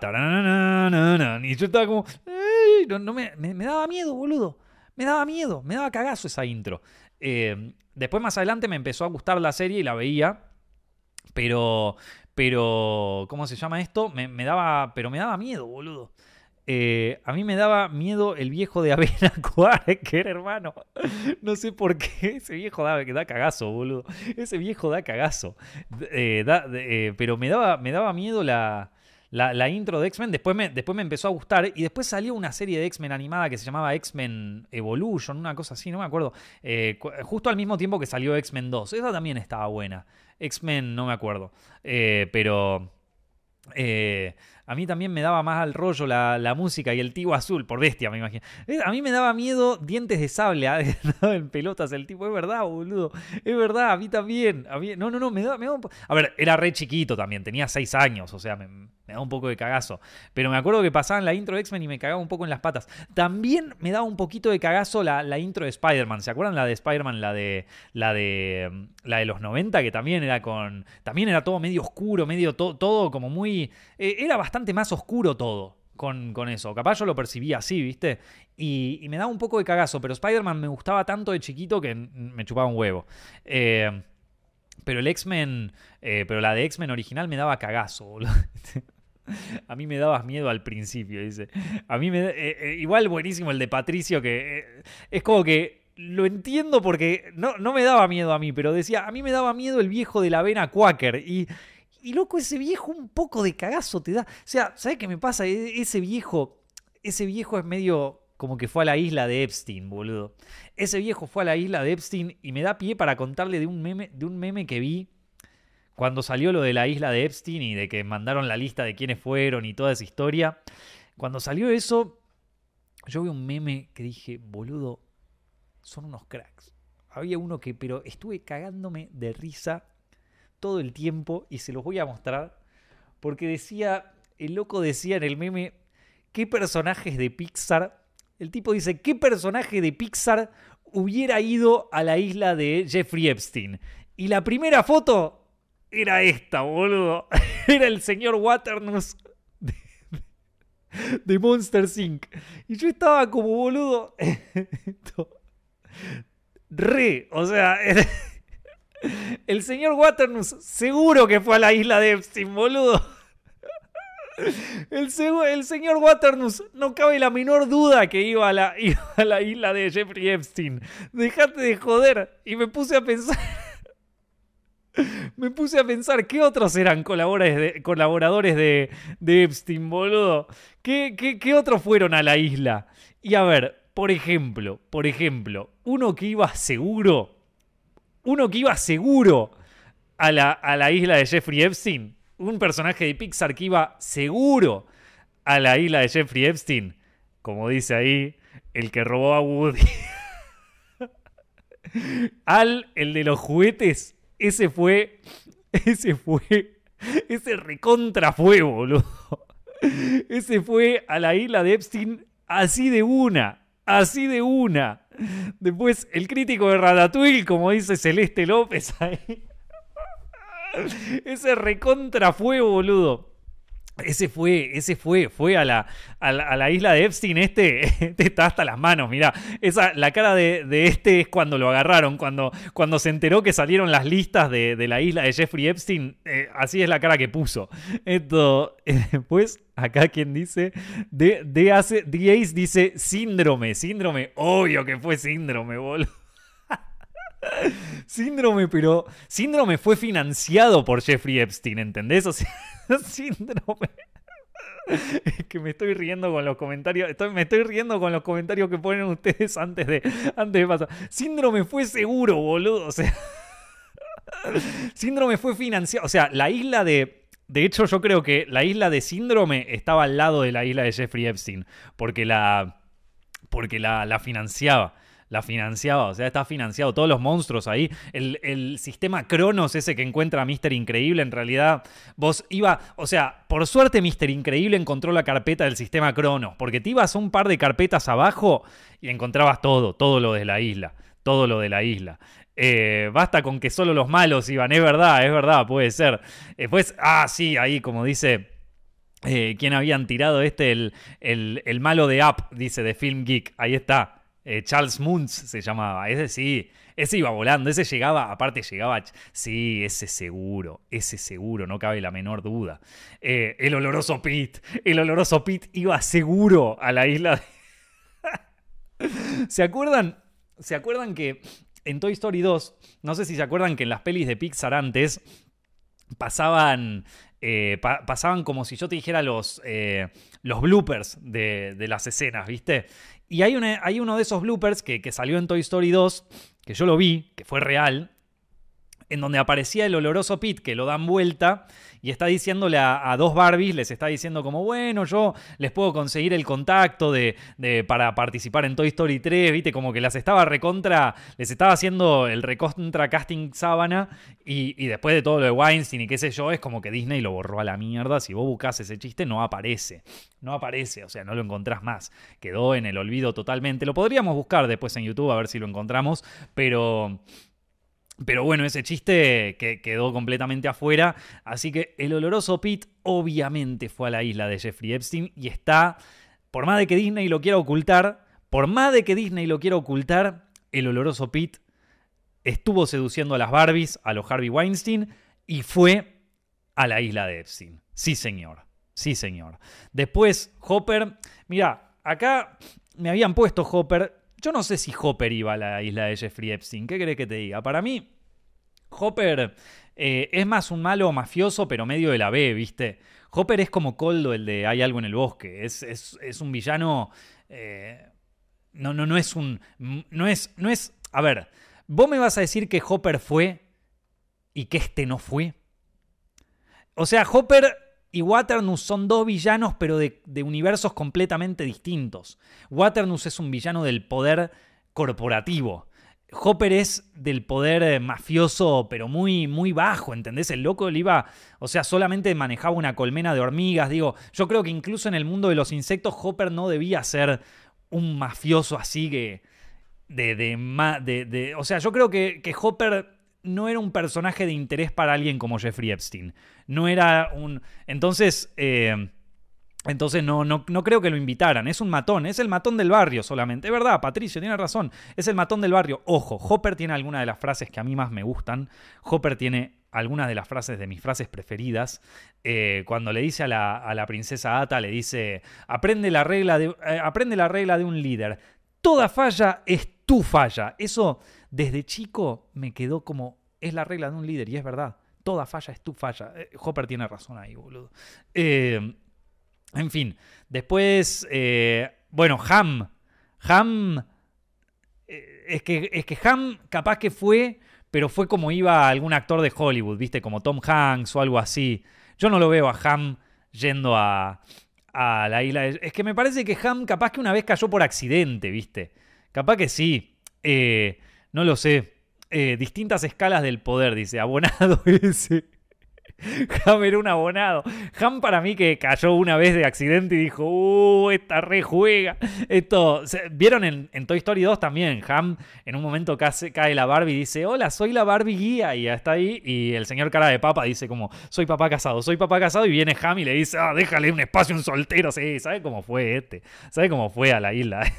Y yo estaba como... No, no me, me, me daba miedo, boludo. Me daba miedo, me daba cagazo esa intro. Eh, después más adelante me empezó a gustar la serie y la veía. Pero... Pero, ¿cómo se llama esto? Me, me daba, pero me daba miedo, boludo. Eh, a mí me daba miedo el viejo de Avena Quarker, hermano. No sé por qué. Ese viejo da, da cagazo, boludo. Ese viejo da cagazo. Eh, da, eh, pero me daba, me daba miedo la, la, la intro de X-Men. Después me, después me empezó a gustar. Y después salió una serie de X-Men animada que se llamaba X-Men Evolution, una cosa así, no me acuerdo. Eh, justo al mismo tiempo que salió X-Men dos. Esa también estaba buena. X-Men, no me acuerdo. Eh, pero eh, a mí también me daba más al rollo la, la música y el tío azul, por bestia, me imagino. Eh, a mí me daba miedo Dientes de Sable, ¿eh? En pelotas el tipo. Es verdad, boludo. Es verdad, a mí también. A mí, no, no, no, me daba, me daba un po- A ver, era re chiquito también, tenía seis años, o sea, me, me daba un poco de cagazo. Pero me acuerdo que pasaban la intro de X-Men y me cagaba un poco en las patas. También me daba un poquito de cagazo la, la intro de Spider-Man. ¿Se acuerdan la de Spider-Man? La de, la de la de los noventa, que también era con... También era todo medio oscuro, medio to, todo como muy... Eh, era bastante más oscuro todo con, con eso. Capaz yo lo percibía así, ¿viste? Y, y me daba un poco de cagazo, pero Spider-Man me gustaba tanto de chiquito que me chupaba un huevo. Eh, pero el X-Men... Eh, pero la de X-Men original me daba cagazo, boludo. A mí me dabas miedo al principio, dice. A mí me... Eh, eh, igual buenísimo el de Patricio, que eh, es como que... Lo entiendo porque no, no me daba miedo a mí, pero decía, a mí me daba miedo el viejo de la Avena Quaker. Y, y loco, ese viejo un poco de cagazo te da. O sea, ¿sabes qué me pasa? E- Ese viejo, ese viejo es medio como que fue a la isla de Epstein, boludo. Ese viejo fue a la isla de Epstein y me da pie para contarle de un meme, de un meme que vi cuando salió lo de la isla de Epstein y de que mandaron la lista de quiénes fueron y toda esa historia, cuando salió eso, yo vi un meme que dije, boludo, son unos cracks. Había uno que, pero estuve cagándome de risa todo el tiempo y se los voy a mostrar porque decía, el loco decía en el meme, ¿qué personajes de Pixar? El tipo dice, ¿qué personaje de Pixar hubiera ido a la isla de Jeffrey Epstein? Y la primera foto era esta, boludo. Era el señor Waternoose de, de Monster incorporated. Y yo estaba como, boludo, re, o sea, el señor Waternoose seguro que fue a la isla de Epstein, boludo. El, el señor Waternoose no cabe la menor duda que iba a, la, iba a la isla de Jeffrey Epstein. Dejate de joder. Y me puse a pensar... Me puse a pensar qué otros eran colaboradores de, colaboradores de, de Epstein, boludo. ¿Qué, qué, ¿Qué otros fueron a la isla? Y a ver, por ejemplo, por ejemplo, uno que iba seguro, uno que iba seguro a la, a la isla de Jeffrey Epstein, un personaje de Pixar que iba seguro a la isla de Jeffrey Epstein, como dice ahí, el que robó a Woody. Al, el de los juguetes. Ese fue, ese fue, ese recontra fue, boludo. Ese fue a la isla de Epstein así de una, así de una. Después, el crítico de Ratatouille, como dice Celeste López ahí. Ese recontra fue, boludo. Ese fue, ese fue, fue a la, a la, a la isla de Epstein. Este, este está hasta las manos, mirá. Esa, la cara de, de este es cuando lo agarraron, cuando, cuando se enteró que salieron las listas de, de la isla de Jeffrey Epstein. Eh, así es la cara que puso. Esto, eh, después, acá quien dice, de, de hace, The Ace dice síndrome, síndrome. Obvio que fue síndrome, boludo. Síndrome, pero Síndrome fue financiado por Jeffrey Epstein, ¿entendés? O sea, Síndrome. Es que me estoy riendo con los comentarios. Estoy, me estoy riendo con los comentarios que ponen ustedes antes de, antes de pasar. Síndrome fue seguro, boludo. O sea, Síndrome fue financiado. O sea, la isla de. De hecho, yo creo que la isla de Síndrome estaba al lado de la isla de Jeffrey Epstein. Porque la. Porque la, la financiaba. La financiaba, o sea, está financiado. Todos los monstruos ahí. El, el sistema Cronos ese que encuentra míster Increíble, en realidad, vos iba... O sea, por suerte míster Increíble encontró la carpeta del sistema Cronos, porque te ibas un par de carpetas abajo y encontrabas todo, todo lo de la isla. Todo lo de la isla. Eh, basta con que solo los malos iban, es verdad, es verdad, puede ser. Después, ah, sí, ahí como dice... Eh, ¿Quién habían tirado este? El, el, el malo de Up, dice, de Film Geek. Ahí está. Eh, Charles Muntz se llamaba. Ese sí, ese iba volando, ese llegaba, aparte llegaba, sí, ese seguro, ese seguro, no cabe la menor duda. Eh, el oloroso Pete, el oloroso Pete iba seguro a la isla de... ¿Se acuerdan? ¿Se acuerdan que en Toy Story dos, no sé si se acuerdan que en las pelis de Pixar antes pasaban... Eh, pa- pasaban como si yo te dijera los, eh, los bloopers de, de las escenas, ¿viste? Y hay, una, hay uno de esos bloopers que, que salió en Toy Story dos, que yo lo vi, que fue real, en donde aparecía el oloroso Pete, que lo dan vuelta y está diciéndole a, a dos Barbies, les está diciendo como, bueno, yo les puedo conseguir el contacto de, de, para participar en Toy Story tres, ¿viste? Como que las estaba recontra, les estaba haciendo el recontra casting sábana y, y después de todo lo de Weinstein y qué sé yo, es como que Disney lo borró a la mierda. Si vos buscás ese chiste, no aparece. No aparece, o sea, no lo encontrás más. Quedó en el olvido totalmente. Lo podríamos buscar después en YouTube a ver si lo encontramos, pero... Pero bueno, ese chiste que quedó completamente afuera. Así que el oloroso Pete obviamente fue a la isla de Jeffrey Epstein y está, por más de que Disney lo quiera ocultar, por más de que Disney lo quiera ocultar, el oloroso Pete estuvo seduciendo a las Barbies, a los Harvey Weinstein, y fue a la isla de Epstein. Sí, señor. Sí, señor. Después, Hopper... Mira, acá me habían puesto Hopper... Yo no sé si Hopper iba a la isla de Jeffrey Epstein. ¿Qué querés que te diga? Para mí, Hopper eh, es más un malo mafioso, pero medio de la B, ¿viste? Hopper es como Coldo, el de Hay algo en el bosque. Es, es, es un villano... Eh, no, no, no es un... No es, no es... A ver, vos me vas a decir que Hopper fue y que este no fue. O sea, Hopper y Waternoose son dos villanos, pero de, de universos completamente distintos. Waternoose es un villano del poder corporativo. Hopper es del poder mafioso, pero muy, muy bajo, ¿entendés? El loco le iba, o sea, solamente manejaba una colmena de hormigas. Digo, yo creo que incluso en el mundo de los insectos, Hopper no debía ser un mafioso así que... De, de, de, de, o sea, yo creo que, que Hopper no era un personaje de interés para alguien como Jeffrey Epstein. No era un... Entonces... Eh, Entonces no, no, no creo que lo invitaran. Es un matón, es el matón del barrio solamente. Es verdad, Patricio tiene razón. Es el matón del barrio. Ojo, Hopper tiene algunas de las frases que a mí más me gustan. Hopper tiene algunas de las frases de mis frases preferidas. Eh, cuando le dice a la, a la princesa Ata, le dice, aprende la regla de, eh, aprende la regla de un líder. Toda falla es tu falla. Eso desde chico me quedó como, es la regla de un líder y es verdad. Toda falla es tu falla. Eh, Hopper tiene razón ahí, boludo. Eh... En fin, después, eh, bueno, Ham. Ham, eh, es, que, es que Ham capaz que fue, pero fue como iba algún actor de Hollywood, ¿viste? Como Tom Hanks o algo así. Yo no lo veo a Ham yendo a, a la isla. De... Es que me parece que Ham capaz que una vez cayó por accidente, ¿viste? Capaz que sí. Eh, no lo sé. Eh, distintas escalas del poder, dice. Abonado ese. Ham era un abonado. Ham para mí que cayó una vez de accidente y dijo, uh, esta rejuega. Esto, ¿vieron en, en Toy Story dos también? Ham en un momento cae, cae la Barbie y dice, hola, soy la Barbie guía. Y ya está ahí. Y el señor cara de papa dice como, soy papá casado, soy papá casado. Y viene Ham y le dice, ah, déjale un espacio a un soltero. Sí, ¿sabe cómo fue este? ¿Sabe cómo fue a la isla?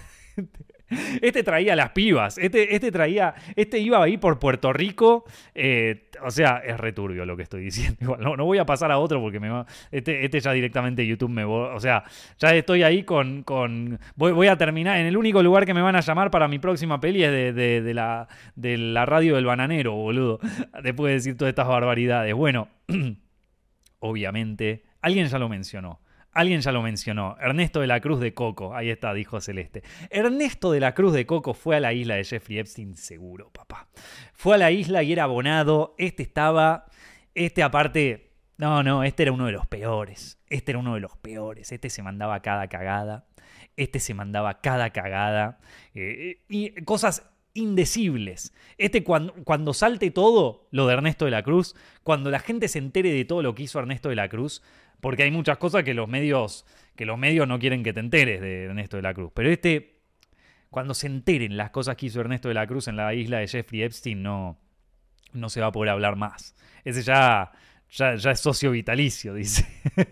Este traía las pibas, este, este traía, este iba ahí por Puerto Rico, eh, o sea, es returbio lo que estoy diciendo. Igual, no, no voy a pasar a otro porque me va, este, este ya directamente YouTube me voy, o sea, ya estoy ahí con, con voy, voy a terminar, en el único lugar que me van a llamar para mi próxima peli es de, de, de, la, de la radio del bananero, boludo, después de decir todas estas barbaridades. Bueno, obviamente, alguien ya lo mencionó. Alguien ya lo mencionó. Ernesto de la Cruz de Coco. Ahí está, dijo Celeste. Ernesto de la Cruz de Coco fue a la isla de Jeffrey Epstein seguro, papá. Fue a la isla y era abonado. Este estaba... Este aparte... No, no, este era uno de los peores. Este era uno de los peores. Este se mandaba cada cagada. Este se mandaba cada cagada. Eh, y cosas indecibles. Este cuando, cuando salte todo lo de Ernesto de la Cruz, cuando la gente se entere de todo lo que hizo Ernesto de la Cruz... Porque hay muchas cosas que los medios que los medios no quieren que te enteres de Ernesto de la Cruz. Pero este, cuando se enteren las cosas que hizo Ernesto de la Cruz en la isla de Jeffrey Epstein, no, no se va a poder hablar más. Ese ya, ya, ya es socio vitalicio, dice.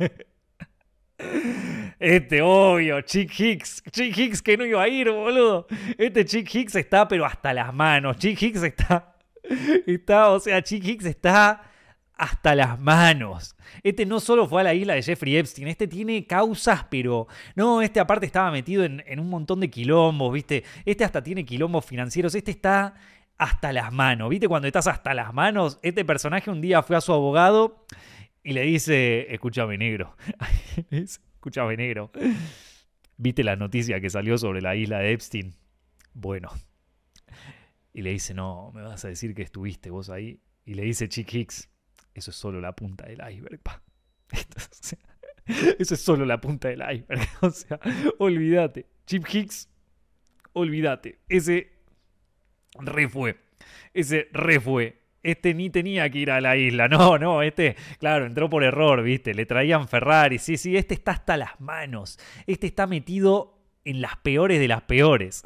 Este, obvio, Chick Hicks. Chick Hicks que no iba a ir, boludo. Este Chick Hicks está, pero hasta las manos. Chick Hicks está... está o sea, Chick Hicks está... hasta las manos. Este no solo fue a la isla de Jeffrey Epstein, este tiene causas, pero... No, este aparte estaba metido en, en un montón de quilombos, ¿viste? Este hasta tiene quilombos financieros, este está hasta las manos, ¿viste? Cuando estás hasta las manos, este personaje un día fue a su abogado y le dice, escúchame negro, escúchame negro, ¿viste la noticia que salió sobre la isla de Epstein? Bueno. Y le dice, no, me vas a decir que estuviste vos ahí. Y le dice Chick Hicks, eso es solo la punta del iceberg, pa. O sea, eso es solo la punta del iceberg. O sea, olvídate. Chip Hicks, olvídate. Ese re fue. Ese re fue. Este ni tenía que ir a la isla. No, no, este, claro, entró por error, ¿viste? Le traían Ferrari. Sí, sí, este está hasta las manos. Este está metido en las peores de las peores.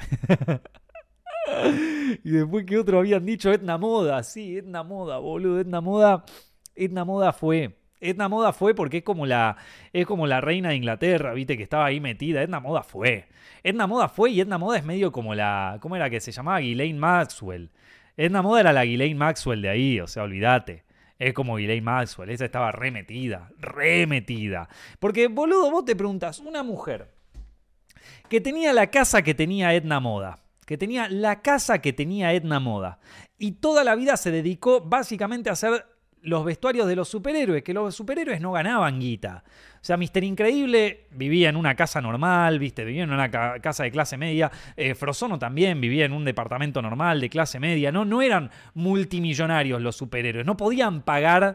Y después, ¿qué otro habían dicho? Edna Moda. Sí, Edna Moda, boludo. Edna Moda... Edna Moda fue. Edna Moda fue porque es como la es como la reina de Inglaterra, ¿viste? Que estaba ahí metida. Edna Moda fue. Edna Moda fue y Edna Moda es medio como la... ¿Cómo era que se llamaba? Ghislaine Maxwell. Edna Moda era la Ghislaine Maxwell de ahí, o sea, olvídate. Es como Ghislaine Maxwell. Esa estaba remetida. Remetida. Porque, boludo, vos te preguntás, una mujer que tenía la casa que tenía Edna Moda, que tenía la casa que tenía Edna Moda, y toda la vida se dedicó básicamente a hacer los vestuarios de los superhéroes, que los superhéroes no ganaban guita. O sea, míster Increíble vivía en una casa normal, ¿viste? Vivía en una ca- casa de clase media. Eh, Frozono también vivía en un departamento normal de clase media. No, no eran multimillonarios los superhéroes. No podían pagar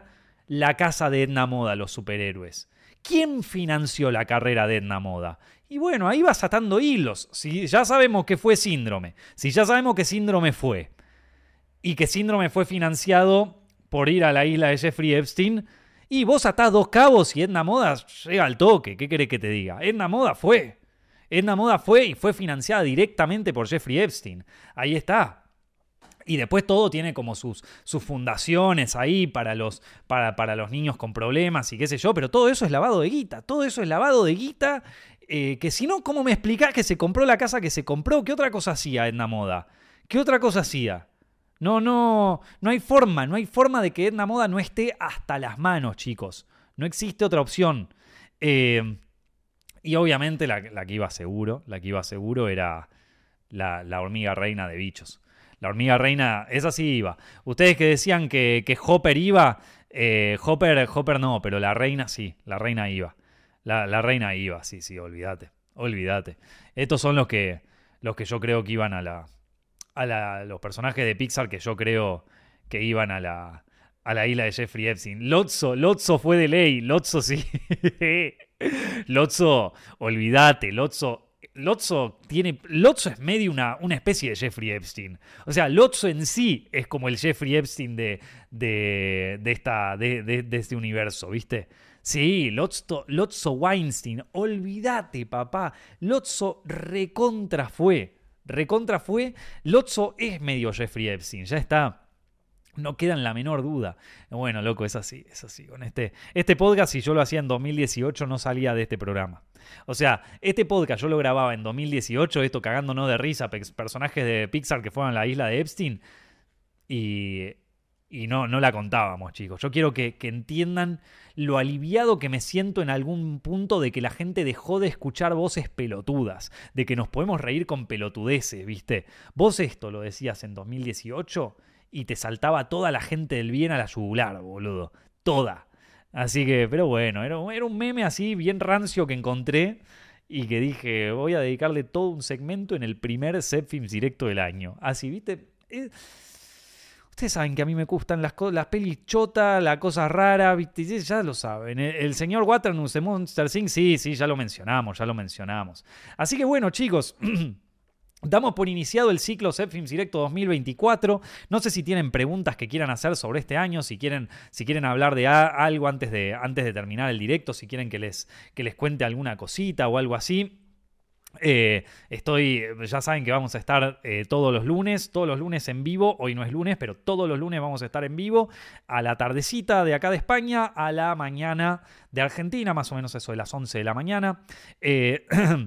la casa de Edna Moda, los superhéroes? ¿Quién financió la carrera de Edna Moda? Y bueno, ahí vas atando hilos. Si ya sabemos que fue Síndrome, si ya sabemos que Síndrome fue, y que Síndrome fue financiado por ir a la isla de Jeffrey Epstein, y vos atás dos cabos y Edna Moda llega al toque. ¿Qué querés que te diga? Edna Moda fue. Edna Moda fue y fue financiada directamente por Jeffrey Epstein. Ahí está. Y después todo tiene como sus, sus fundaciones ahí para los, para, para los niños con problemas y qué sé yo, pero todo eso es lavado de guita. Todo eso es lavado de guita. Eh, que si no, ¿cómo me explicás que se compró la casa que se compró? ¿Qué otra cosa hacía Edna Moda? ¿Qué otra cosa hacía? No, no, no hay forma, no hay forma de que Edna Moda no esté hasta las manos, chicos. No existe otra opción. Eh, y obviamente la, la que iba seguro, la que iba seguro era la, la hormiga reina de bichos. La hormiga reina, esa sí iba. Ustedes que decían que, que Hopper iba, eh, Hopper, Hopper no, pero la reina sí, la reina iba. La, la reina iba, sí, sí, olvídate, olvídate. Estos son los que, los que yo creo que iban a la... a la, los personajes de Pixar que yo creo que iban a la, a la isla de Jeffrey Epstein. Lotso, Lotso fue de ley, Lotso sí. Lotso, olvídate, Lotso, Lotso tiene, Lotso es medio una, una especie de Jeffrey Epstein. O sea, Lotso en sí es como el Jeffrey Epstein de, de, de, esta, de, de, de este universo, ¿viste? Sí, Lotso, Lotso Weinstein, olvídate, papá. Lotso recontra fue. Recontra fue, Lotso es medio Jeffrey Epstein, ya está. No queda en la menor duda. Bueno, loco, es así, es así. Con este, este podcast, si yo lo hacía en dos mil dieciocho, no salía de este programa. O sea, este podcast yo lo grababa en dos mil dieciocho, esto cagándonos de risa, personajes de Pixar que fueron a la isla de Epstein, y, y no, no la contábamos, chicos. Yo quiero que, que entiendan lo aliviado que me siento en algún punto de que la gente dejó de escuchar voces pelotudas, de que nos podemos reír con pelotudeces, ¿viste? Vos esto lo decías en dos mil dieciocho y te saltaba toda la gente del bien a la yugular, boludo. Toda. Así que, pero bueno, era, era un meme así bien rancio que encontré y que dije, voy a dedicarle todo un segmento en el primer Zepfilms directo del año. Así, ¿viste? Eh, Ustedes saben que a mí me gustan las, las pelis chotas, la cosa rara, ¿viste? Ya lo saben. El, el señor Waternoose de Monster incorporated. Sí, sí, ya lo mencionamos, ya lo mencionamos. Así que bueno, chicos, damos por iniciado el ciclo Zepfilms Directo dos mil veinticuatro. No sé si tienen preguntas que quieran hacer sobre este año, si quieren, si quieren hablar de a, algo antes de, antes de terminar el directo, si quieren que les, que les cuente alguna cosita o algo así. Eh, estoy, ya saben que vamos a estar eh, todos los lunes, todos los lunes en vivo. Hoy no es lunes, pero todos los lunes vamos a estar en vivo a la tardecita de acá de España, a la mañana de Argentina, más o menos eso de las once de la mañana. Eh,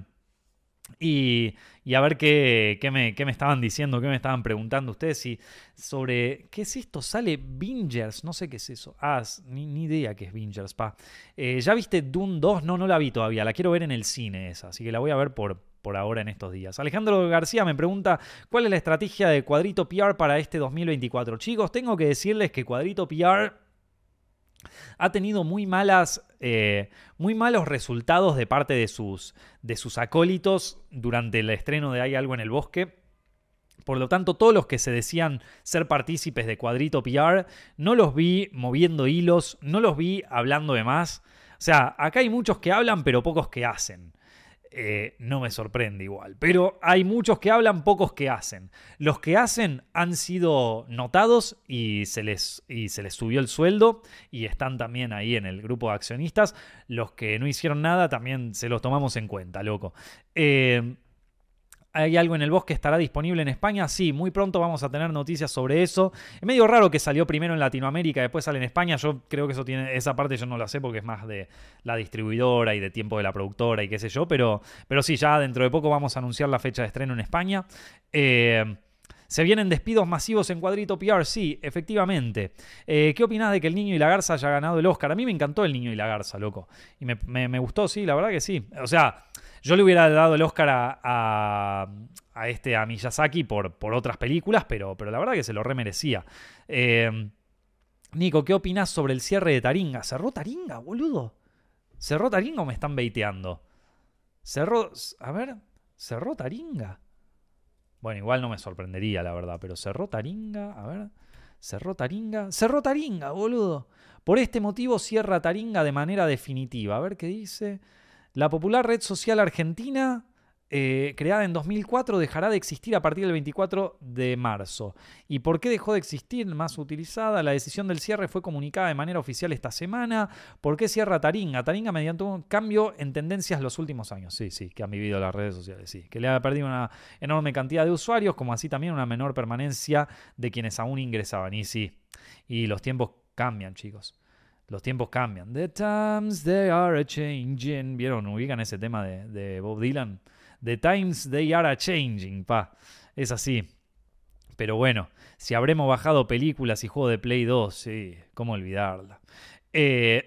y, y a ver qué, qué, me, qué me estaban diciendo, qué me estaban preguntando ustedes si, sobre, ¿qué es esto? Sale Bingers, no sé qué es eso. Ah, ni, ni idea qué es Bingers, pa. Eh, ¿Ya viste Dune dos? No, no la vi todavía, la quiero ver en el cine esa, así que la voy a ver por, por ahora en estos días. Alejandro García me pregunta, ¿cuál es la estrategia de Cuadrito P R para este dos mil veinticuatro? Chicos, tengo que decirles que Cuadrito P R ha tenido muy malas, eh, muy malos resultados de parte de sus, de sus acólitos durante el estreno de Hay algo en el bosque. Por lo tanto, todos los que se decían ser partícipes de Cuadrito P R, no los vi moviendo hilos, no los vi hablando de más. O sea, acá hay muchos que hablan, pero pocos que hacen. Eh, no me sorprende igual. Pero hay muchos que hablan, pocos que hacen. Los que hacen han sido notados y se les, y se les subió el sueldo y están también ahí en el grupo de accionistas. Los que no hicieron nada también se los tomamos en cuenta, loco. Eh... ¿Hay algo en el bosque? ¿Estará disponible en España? Sí, muy pronto vamos a tener noticias sobre eso. Es medio raro que salió primero en Latinoamérica y después sale en España. Yo creo que eso tiene, esa parte yo no la sé porque es más de la distribuidora y de tiempo de la productora y qué sé yo. Pero, pero sí, ya dentro de poco vamos a anunciar la fecha de estreno en España. Eh... ¿Se vienen despidos masivos en Cuadrito P R? Sí, efectivamente. Eh, ¿Qué opinás de que El Niño y la Garza haya ganado el Oscar? A mí me encantó El Niño y la Garza, loco. Y me, me, me gustó, sí, la verdad que sí. O sea, yo le hubiera dado el Oscar a, a, a, este, a Miyazaki por, por otras películas, pero, pero la verdad que se lo remerecía. Eh, Nico, ¿qué opinás sobre el cierre de Taringa? ¿Cerró Taringa, boludo? ¿Cerró Taringa o me están baiteando? Cerró... A ver... ¿Cerró Taringa? Bueno, igual no me sorprendería, la verdad, pero cerró Taringa, a ver, cerró Taringa, cerró Taringa, boludo. Por este motivo cierra Taringa de manera definitiva. A ver qué dice. La popular red social argentina, eh, creada en dos mil cuatro, dejará de existir a partir del veinticuatro de marzo. ¿Y por qué dejó de existir? Más utilizada. La decisión del cierre fue comunicada de manera oficial esta semana. ¿Por qué cierra Taringa? Taringa mediante un cambio en tendencias los últimos años. Sí, sí, que han vivido las redes sociales, sí. Que le ha perdido una enorme cantidad de usuarios, como así también una menor permanencia de quienes aún ingresaban. Y sí, y los tiempos cambian, chicos. Los tiempos cambian. The times they are a-changing. ¿Vieron? ¿Ubican ese tema de, de Bob Dylan? The times they are a-changing, pa. Es así. Pero bueno, si habremos bajado películas y juegos de Play dos, sí, cómo olvidarla. Eh,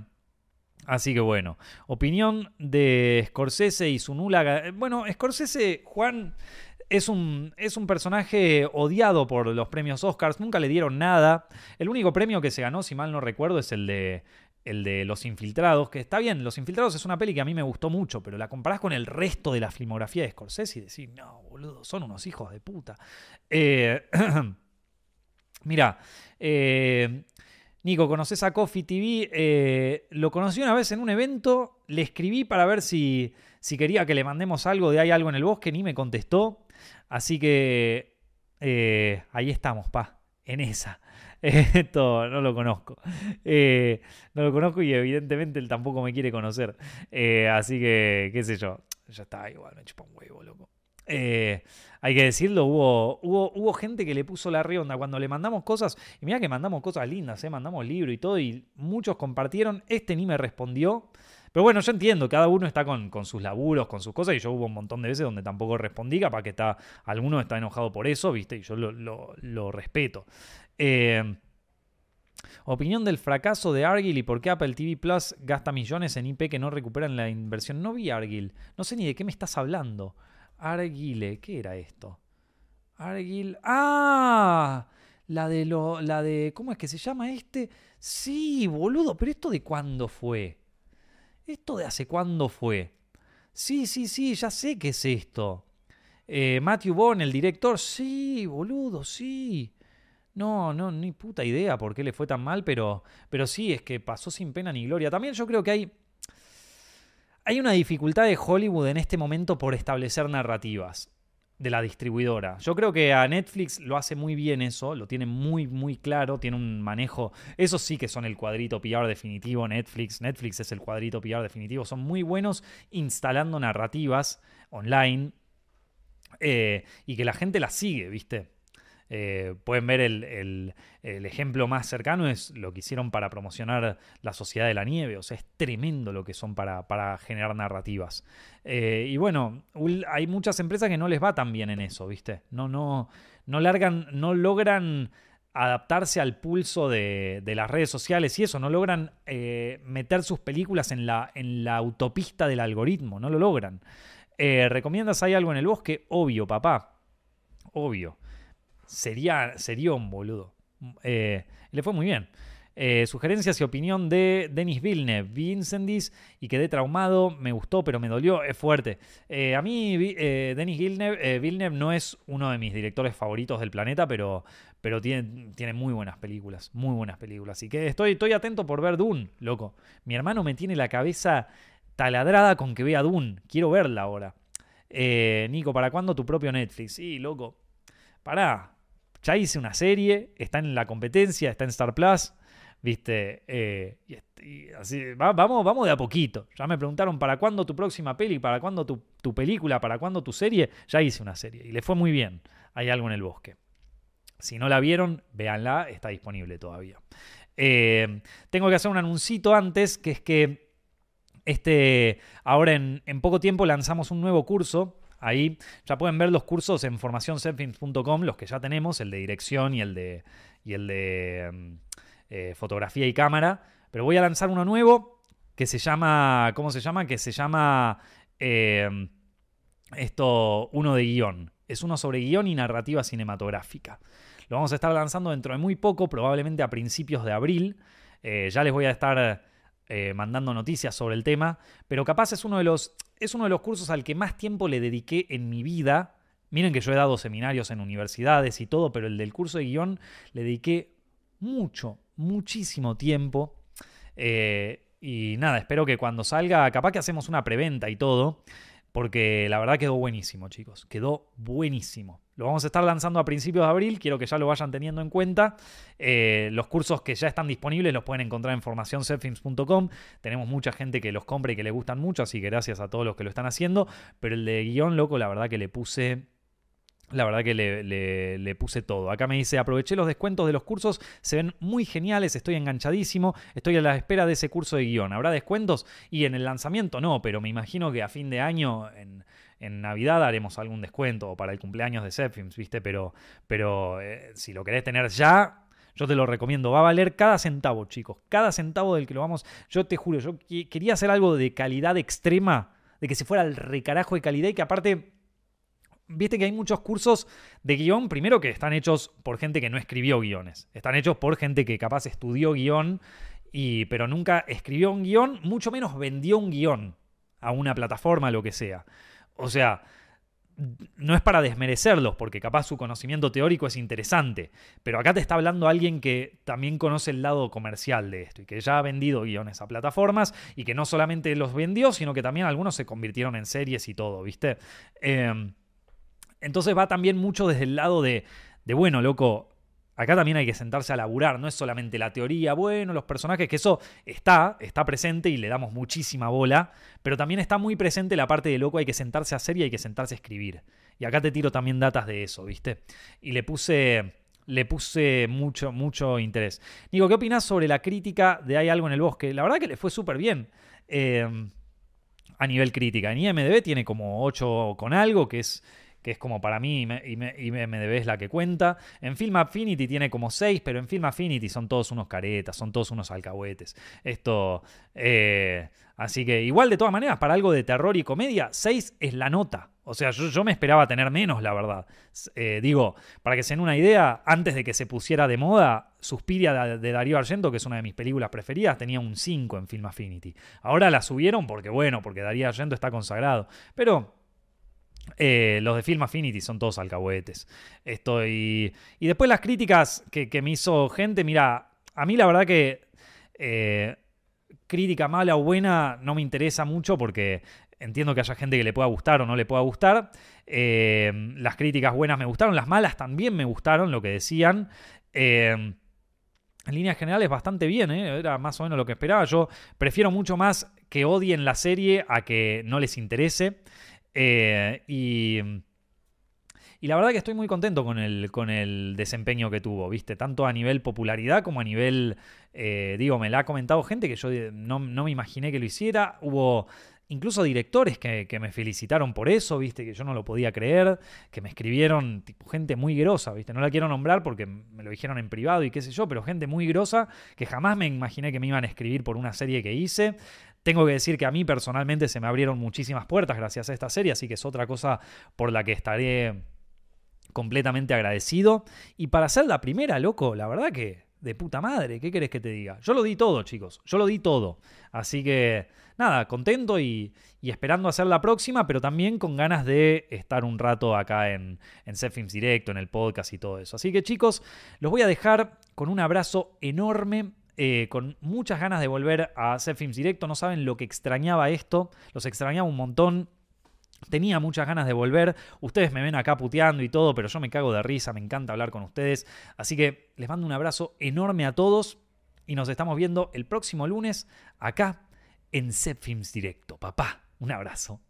así que bueno, opinión de Scorsese y su nula... Bueno, Scorsese, Juan... Es un, es un personaje odiado por los premios Oscars, nunca le dieron nada. El único premio que se ganó, si mal no recuerdo, es el de, el de Los Infiltrados, que está bien, Los Infiltrados es una peli que a mí me gustó mucho, pero la comparás con el resto de la filmografía de Scorsese y decís, no, boludo, son unos hijos de puta. Eh, Mira, eh, Nico, ¿conocés a Coffee T V? Eh, lo conocí una vez en un evento, le escribí para ver si, si quería que le mandemos algo de Hay algo en el bosque, ni me contestó. Así que eh, ahí estamos, pa, en esa. Esto no lo conozco. Eh, no lo conozco y evidentemente él tampoco me quiere conocer. Eh, así que, qué sé yo, ya está, igual me chupa un huevo, loco. Eh, hay que decirlo, hubo, hubo, hubo gente que le puso la rionda cuando le mandamos cosas. Y mira que mandamos cosas lindas, eh, mandamos libro y todo, y muchos compartieron. Este ni me respondió. Pero bueno, yo entiendo, cada uno está con, con sus laburos, con sus cosas, y yo hubo un montón de veces donde tampoco respondí, capaz que está, alguno está enojado por eso, ¿viste? Y yo lo, lo, lo respeto. Eh, opinión del fracaso de Argyll y por qué Apple T V Plus gasta millones en I P que no recuperan la inversión. No vi Argyll, no sé ni de qué me estás hablando. Argyll, ¿qué era esto? Argyll, ¡ah! La de lo, la de, ¿cómo es que se llama este? Sí, boludo, pero ¿esto de cuándo fue? ¿Esto de hace cuándo fue? Sí, sí, sí, ya sé qué es esto. Eh, Matthew Vaughn, el director. Sí, boludo, sí. No, no, ni puta idea por qué le fue tan mal, pero, pero sí, es que pasó sin pena ni gloria. También yo creo que hay, hay una dificultad de Hollywood en este momento por establecer narrativas de la distribuidora. Yo creo que a Netflix lo hace muy bien eso, lo tiene muy, muy claro, tiene un manejo... Esos sí que son el cuadrito P R definitivo, Netflix. Netflix es el cuadrito P R definitivo. Son muy buenos instalando narrativas online eh, y que la gente las sigue, ¿viste? Eh, pueden ver el, el, el ejemplo más cercano es lo que hicieron para promocionar La Sociedad de la Nieve. O sea, es tremendo lo que son para, para generar narrativas. Eh, y bueno, hay muchas empresas que no les va tan bien en eso, ¿viste? No, no, no, largan, no logran adaptarse al pulso de, de las redes sociales y eso, no logran eh, meter sus películas en la, en la autopista del algoritmo, no lo logran. Eh, ¿Recomiendas Hay algo en el bosque? Obvio, papá. Obvio. Sería, sería un boludo. Eh, le fue muy bien. Eh, sugerencias y opinión de Denis Villeneuve. Vi Incendies y quedé traumado. Me gustó, pero me dolió. Es fuerte. Eh, a mí, eh, Denis Villeneuve, eh, Villeneuve no es uno de mis directores favoritos del planeta, pero, pero tiene, tiene muy buenas películas. Muy buenas películas. Así que estoy, estoy atento por ver Dune, loco. Mi hermano me tiene la cabeza taladrada con que vea Dune. Quiero verla ahora. Eh, Nico, ¿para cuándo tu propio Netflix? Sí, loco. Pará. Ya hice una serie, está en la competencia, está en Star Plus, ¿viste? Eh, y, y así, va, vamos, vamos de a poquito. Ya me preguntaron para cuándo tu próxima peli, para cuándo tu, tu película, para cuándo tu serie. Ya hice una serie y le fue muy bien. Hay algo en el bosque. Si no la vieron, véanla, está disponible todavía. Eh, tengo que hacer un anuncito antes, que es que este, ahora en, en poco tiempo lanzamos un nuevo curso. Ahí ya pueden ver los cursos en formación setfilms punto com, los que ya tenemos, el de dirección y el de, y el de eh, fotografía y cámara. Pero voy a lanzar uno nuevo que se llama, ¿cómo se llama? Que se llama eh, esto, uno de guión. Es uno sobre guión y narrativa cinematográfica. Lo vamos a estar lanzando dentro de muy poco, probablemente a principios de abril. Eh, ya les voy a estar eh, mandando noticias sobre el tema, pero capaz es uno de los... Es uno de los cursos al que más tiempo le dediqué en mi vida. Miren que yo he dado seminarios en universidades y todo, pero el del curso de guión le dediqué mucho, muchísimo tiempo. Eh, y nada, espero que cuando salga, capaz que hacemos una preventa y todo, porque la verdad quedó buenísimo, chicos. Quedó buenísimo. Lo vamos a estar lanzando a principios de abril, quiero que ya lo vayan teniendo en cuenta. Eh, los cursos que ya están disponibles los pueden encontrar en formación zepfilms punto com. Tenemos mucha gente que los compra y que le gustan mucho, así que gracias a todos los que lo están haciendo. Pero el de guión, loco, la verdad que le puse... La verdad que le, le, le puse todo. Acá me dice, aproveché los descuentos de los cursos, se ven muy geniales, estoy enganchadísimo, estoy a la espera de ese curso de guión. ¿Habrá descuentos? Y en el lanzamiento no, pero me imagino que a fin de año, en, en Navidad, haremos algún descuento o para el cumpleaños de Zepfilms, ¿viste? Pero, pero eh, si lo querés tener ya... Yo te lo recomiendo, va a valer cada centavo, chicos. Cada centavo del que lo vamos... Yo te juro, yo quería hacer algo de calidad extrema, de que se fuera al recarajo de calidad y que aparte... Viste que hay muchos cursos de guión, primero que están hechos por gente que no escribió guiones. Están hechos por gente que capaz estudió guión, y, pero nunca escribió un guión, mucho menos vendió un guión a una plataforma, lo que sea. O sea, no es para desmerecerlos, porque capaz su conocimiento teórico es interesante. Pero acá te está hablando alguien que también conoce el lado comercial de esto y que ya ha vendido guiones a plataformas y que no solamente los vendió, sino que también algunos se convirtieron en series y todo, ¿viste? Eh... Entonces va también mucho desde el lado de, de, bueno, loco, acá también hay que sentarse a laburar, no es solamente la teoría, bueno, los personajes, que eso está, está presente y le damos muchísima bola, pero también está muy presente la parte de, loco, hay que sentarse a hacer y hay que sentarse a escribir. Y acá te tiro también datas de eso, ¿viste? Y le puse... Le puse mucho, mucho interés. Nico, ¿qué opinás sobre la crítica de Hay algo en el bosque? La verdad que le fue súper bien. Eh, a nivel crítica. En I M D B tiene como ocho con algo, que es... que es como para mí, I M D B es la que cuenta. En Film Affinity tiene como seis, pero en Film Affinity son todos unos caretas, son todos unos alcahuetes. Esto, eh, así que igual de todas maneras, para algo de terror y comedia, seis es la nota. O sea, yo, yo me esperaba tener menos, la verdad. Eh, digo, para que se den una idea, antes de que se pusiera de moda, Suspiria de, de Darío Argento, que es una de mis películas preferidas, tenía un cinco en Film Affinity. Ahora la subieron porque, bueno, porque Darío Argento está consagrado. Pero... Eh, los de Film Affinity son todos alcahuetes. Estoy... Y después las críticas que, que me hizo gente, mira, a mí la verdad que eh, crítica mala o buena no me interesa mucho porque entiendo que haya gente que le pueda gustar o no le pueda gustar. Eh, las críticas buenas me gustaron, las malas también me gustaron, lo que decían. Eh, en líneas generales bastante bien, ¿eh? Era más o menos lo que esperaba. Yo prefiero mucho más que odien la serie a que no les interese. Eh, y, y la verdad que estoy muy contento con el, con el desempeño que tuvo, ¿viste? Tanto a nivel popularidad como a nivel... Eh, digo, me la ha comentado gente que yo no, no me imaginé que lo hiciera. Hubo incluso directores que, que me felicitaron por eso, ¿viste? Que yo no lo podía creer, que me escribieron, tipo, gente muy grosa, ¿viste? No la quiero nombrar porque me lo dijeron en privado y qué sé yo, pero gente muy grosa que jamás me imaginé que me iban a escribir por una serie que hice. Tengo que decir que a mí personalmente se me abrieron muchísimas puertas gracias a esta serie, así que es otra cosa por la que estaré completamente agradecido. Y para ser la primera, loco, la verdad que de puta madre, ¿qué querés que te diga? Yo lo di todo, chicos, yo lo di todo. Así que, nada, contento y, y esperando hacer la próxima, pero también con ganas de estar un rato acá en, en Zepfilms Directo, en el podcast y todo eso. Así que, chicos, los voy a dejar con un abrazo enorme. Eh, con muchas ganas de volver a Zepfilms Directo. No saben lo que extrañaba esto. Los extrañaba un montón. Tenía muchas ganas de volver. Ustedes me ven acá puteando y todo, pero yo me cago de risa. Me encanta hablar con ustedes. Así que les mando un abrazo enorme a todos. Y nos estamos viendo el próximo lunes acá en Zepfilms Directo. Papá, un abrazo.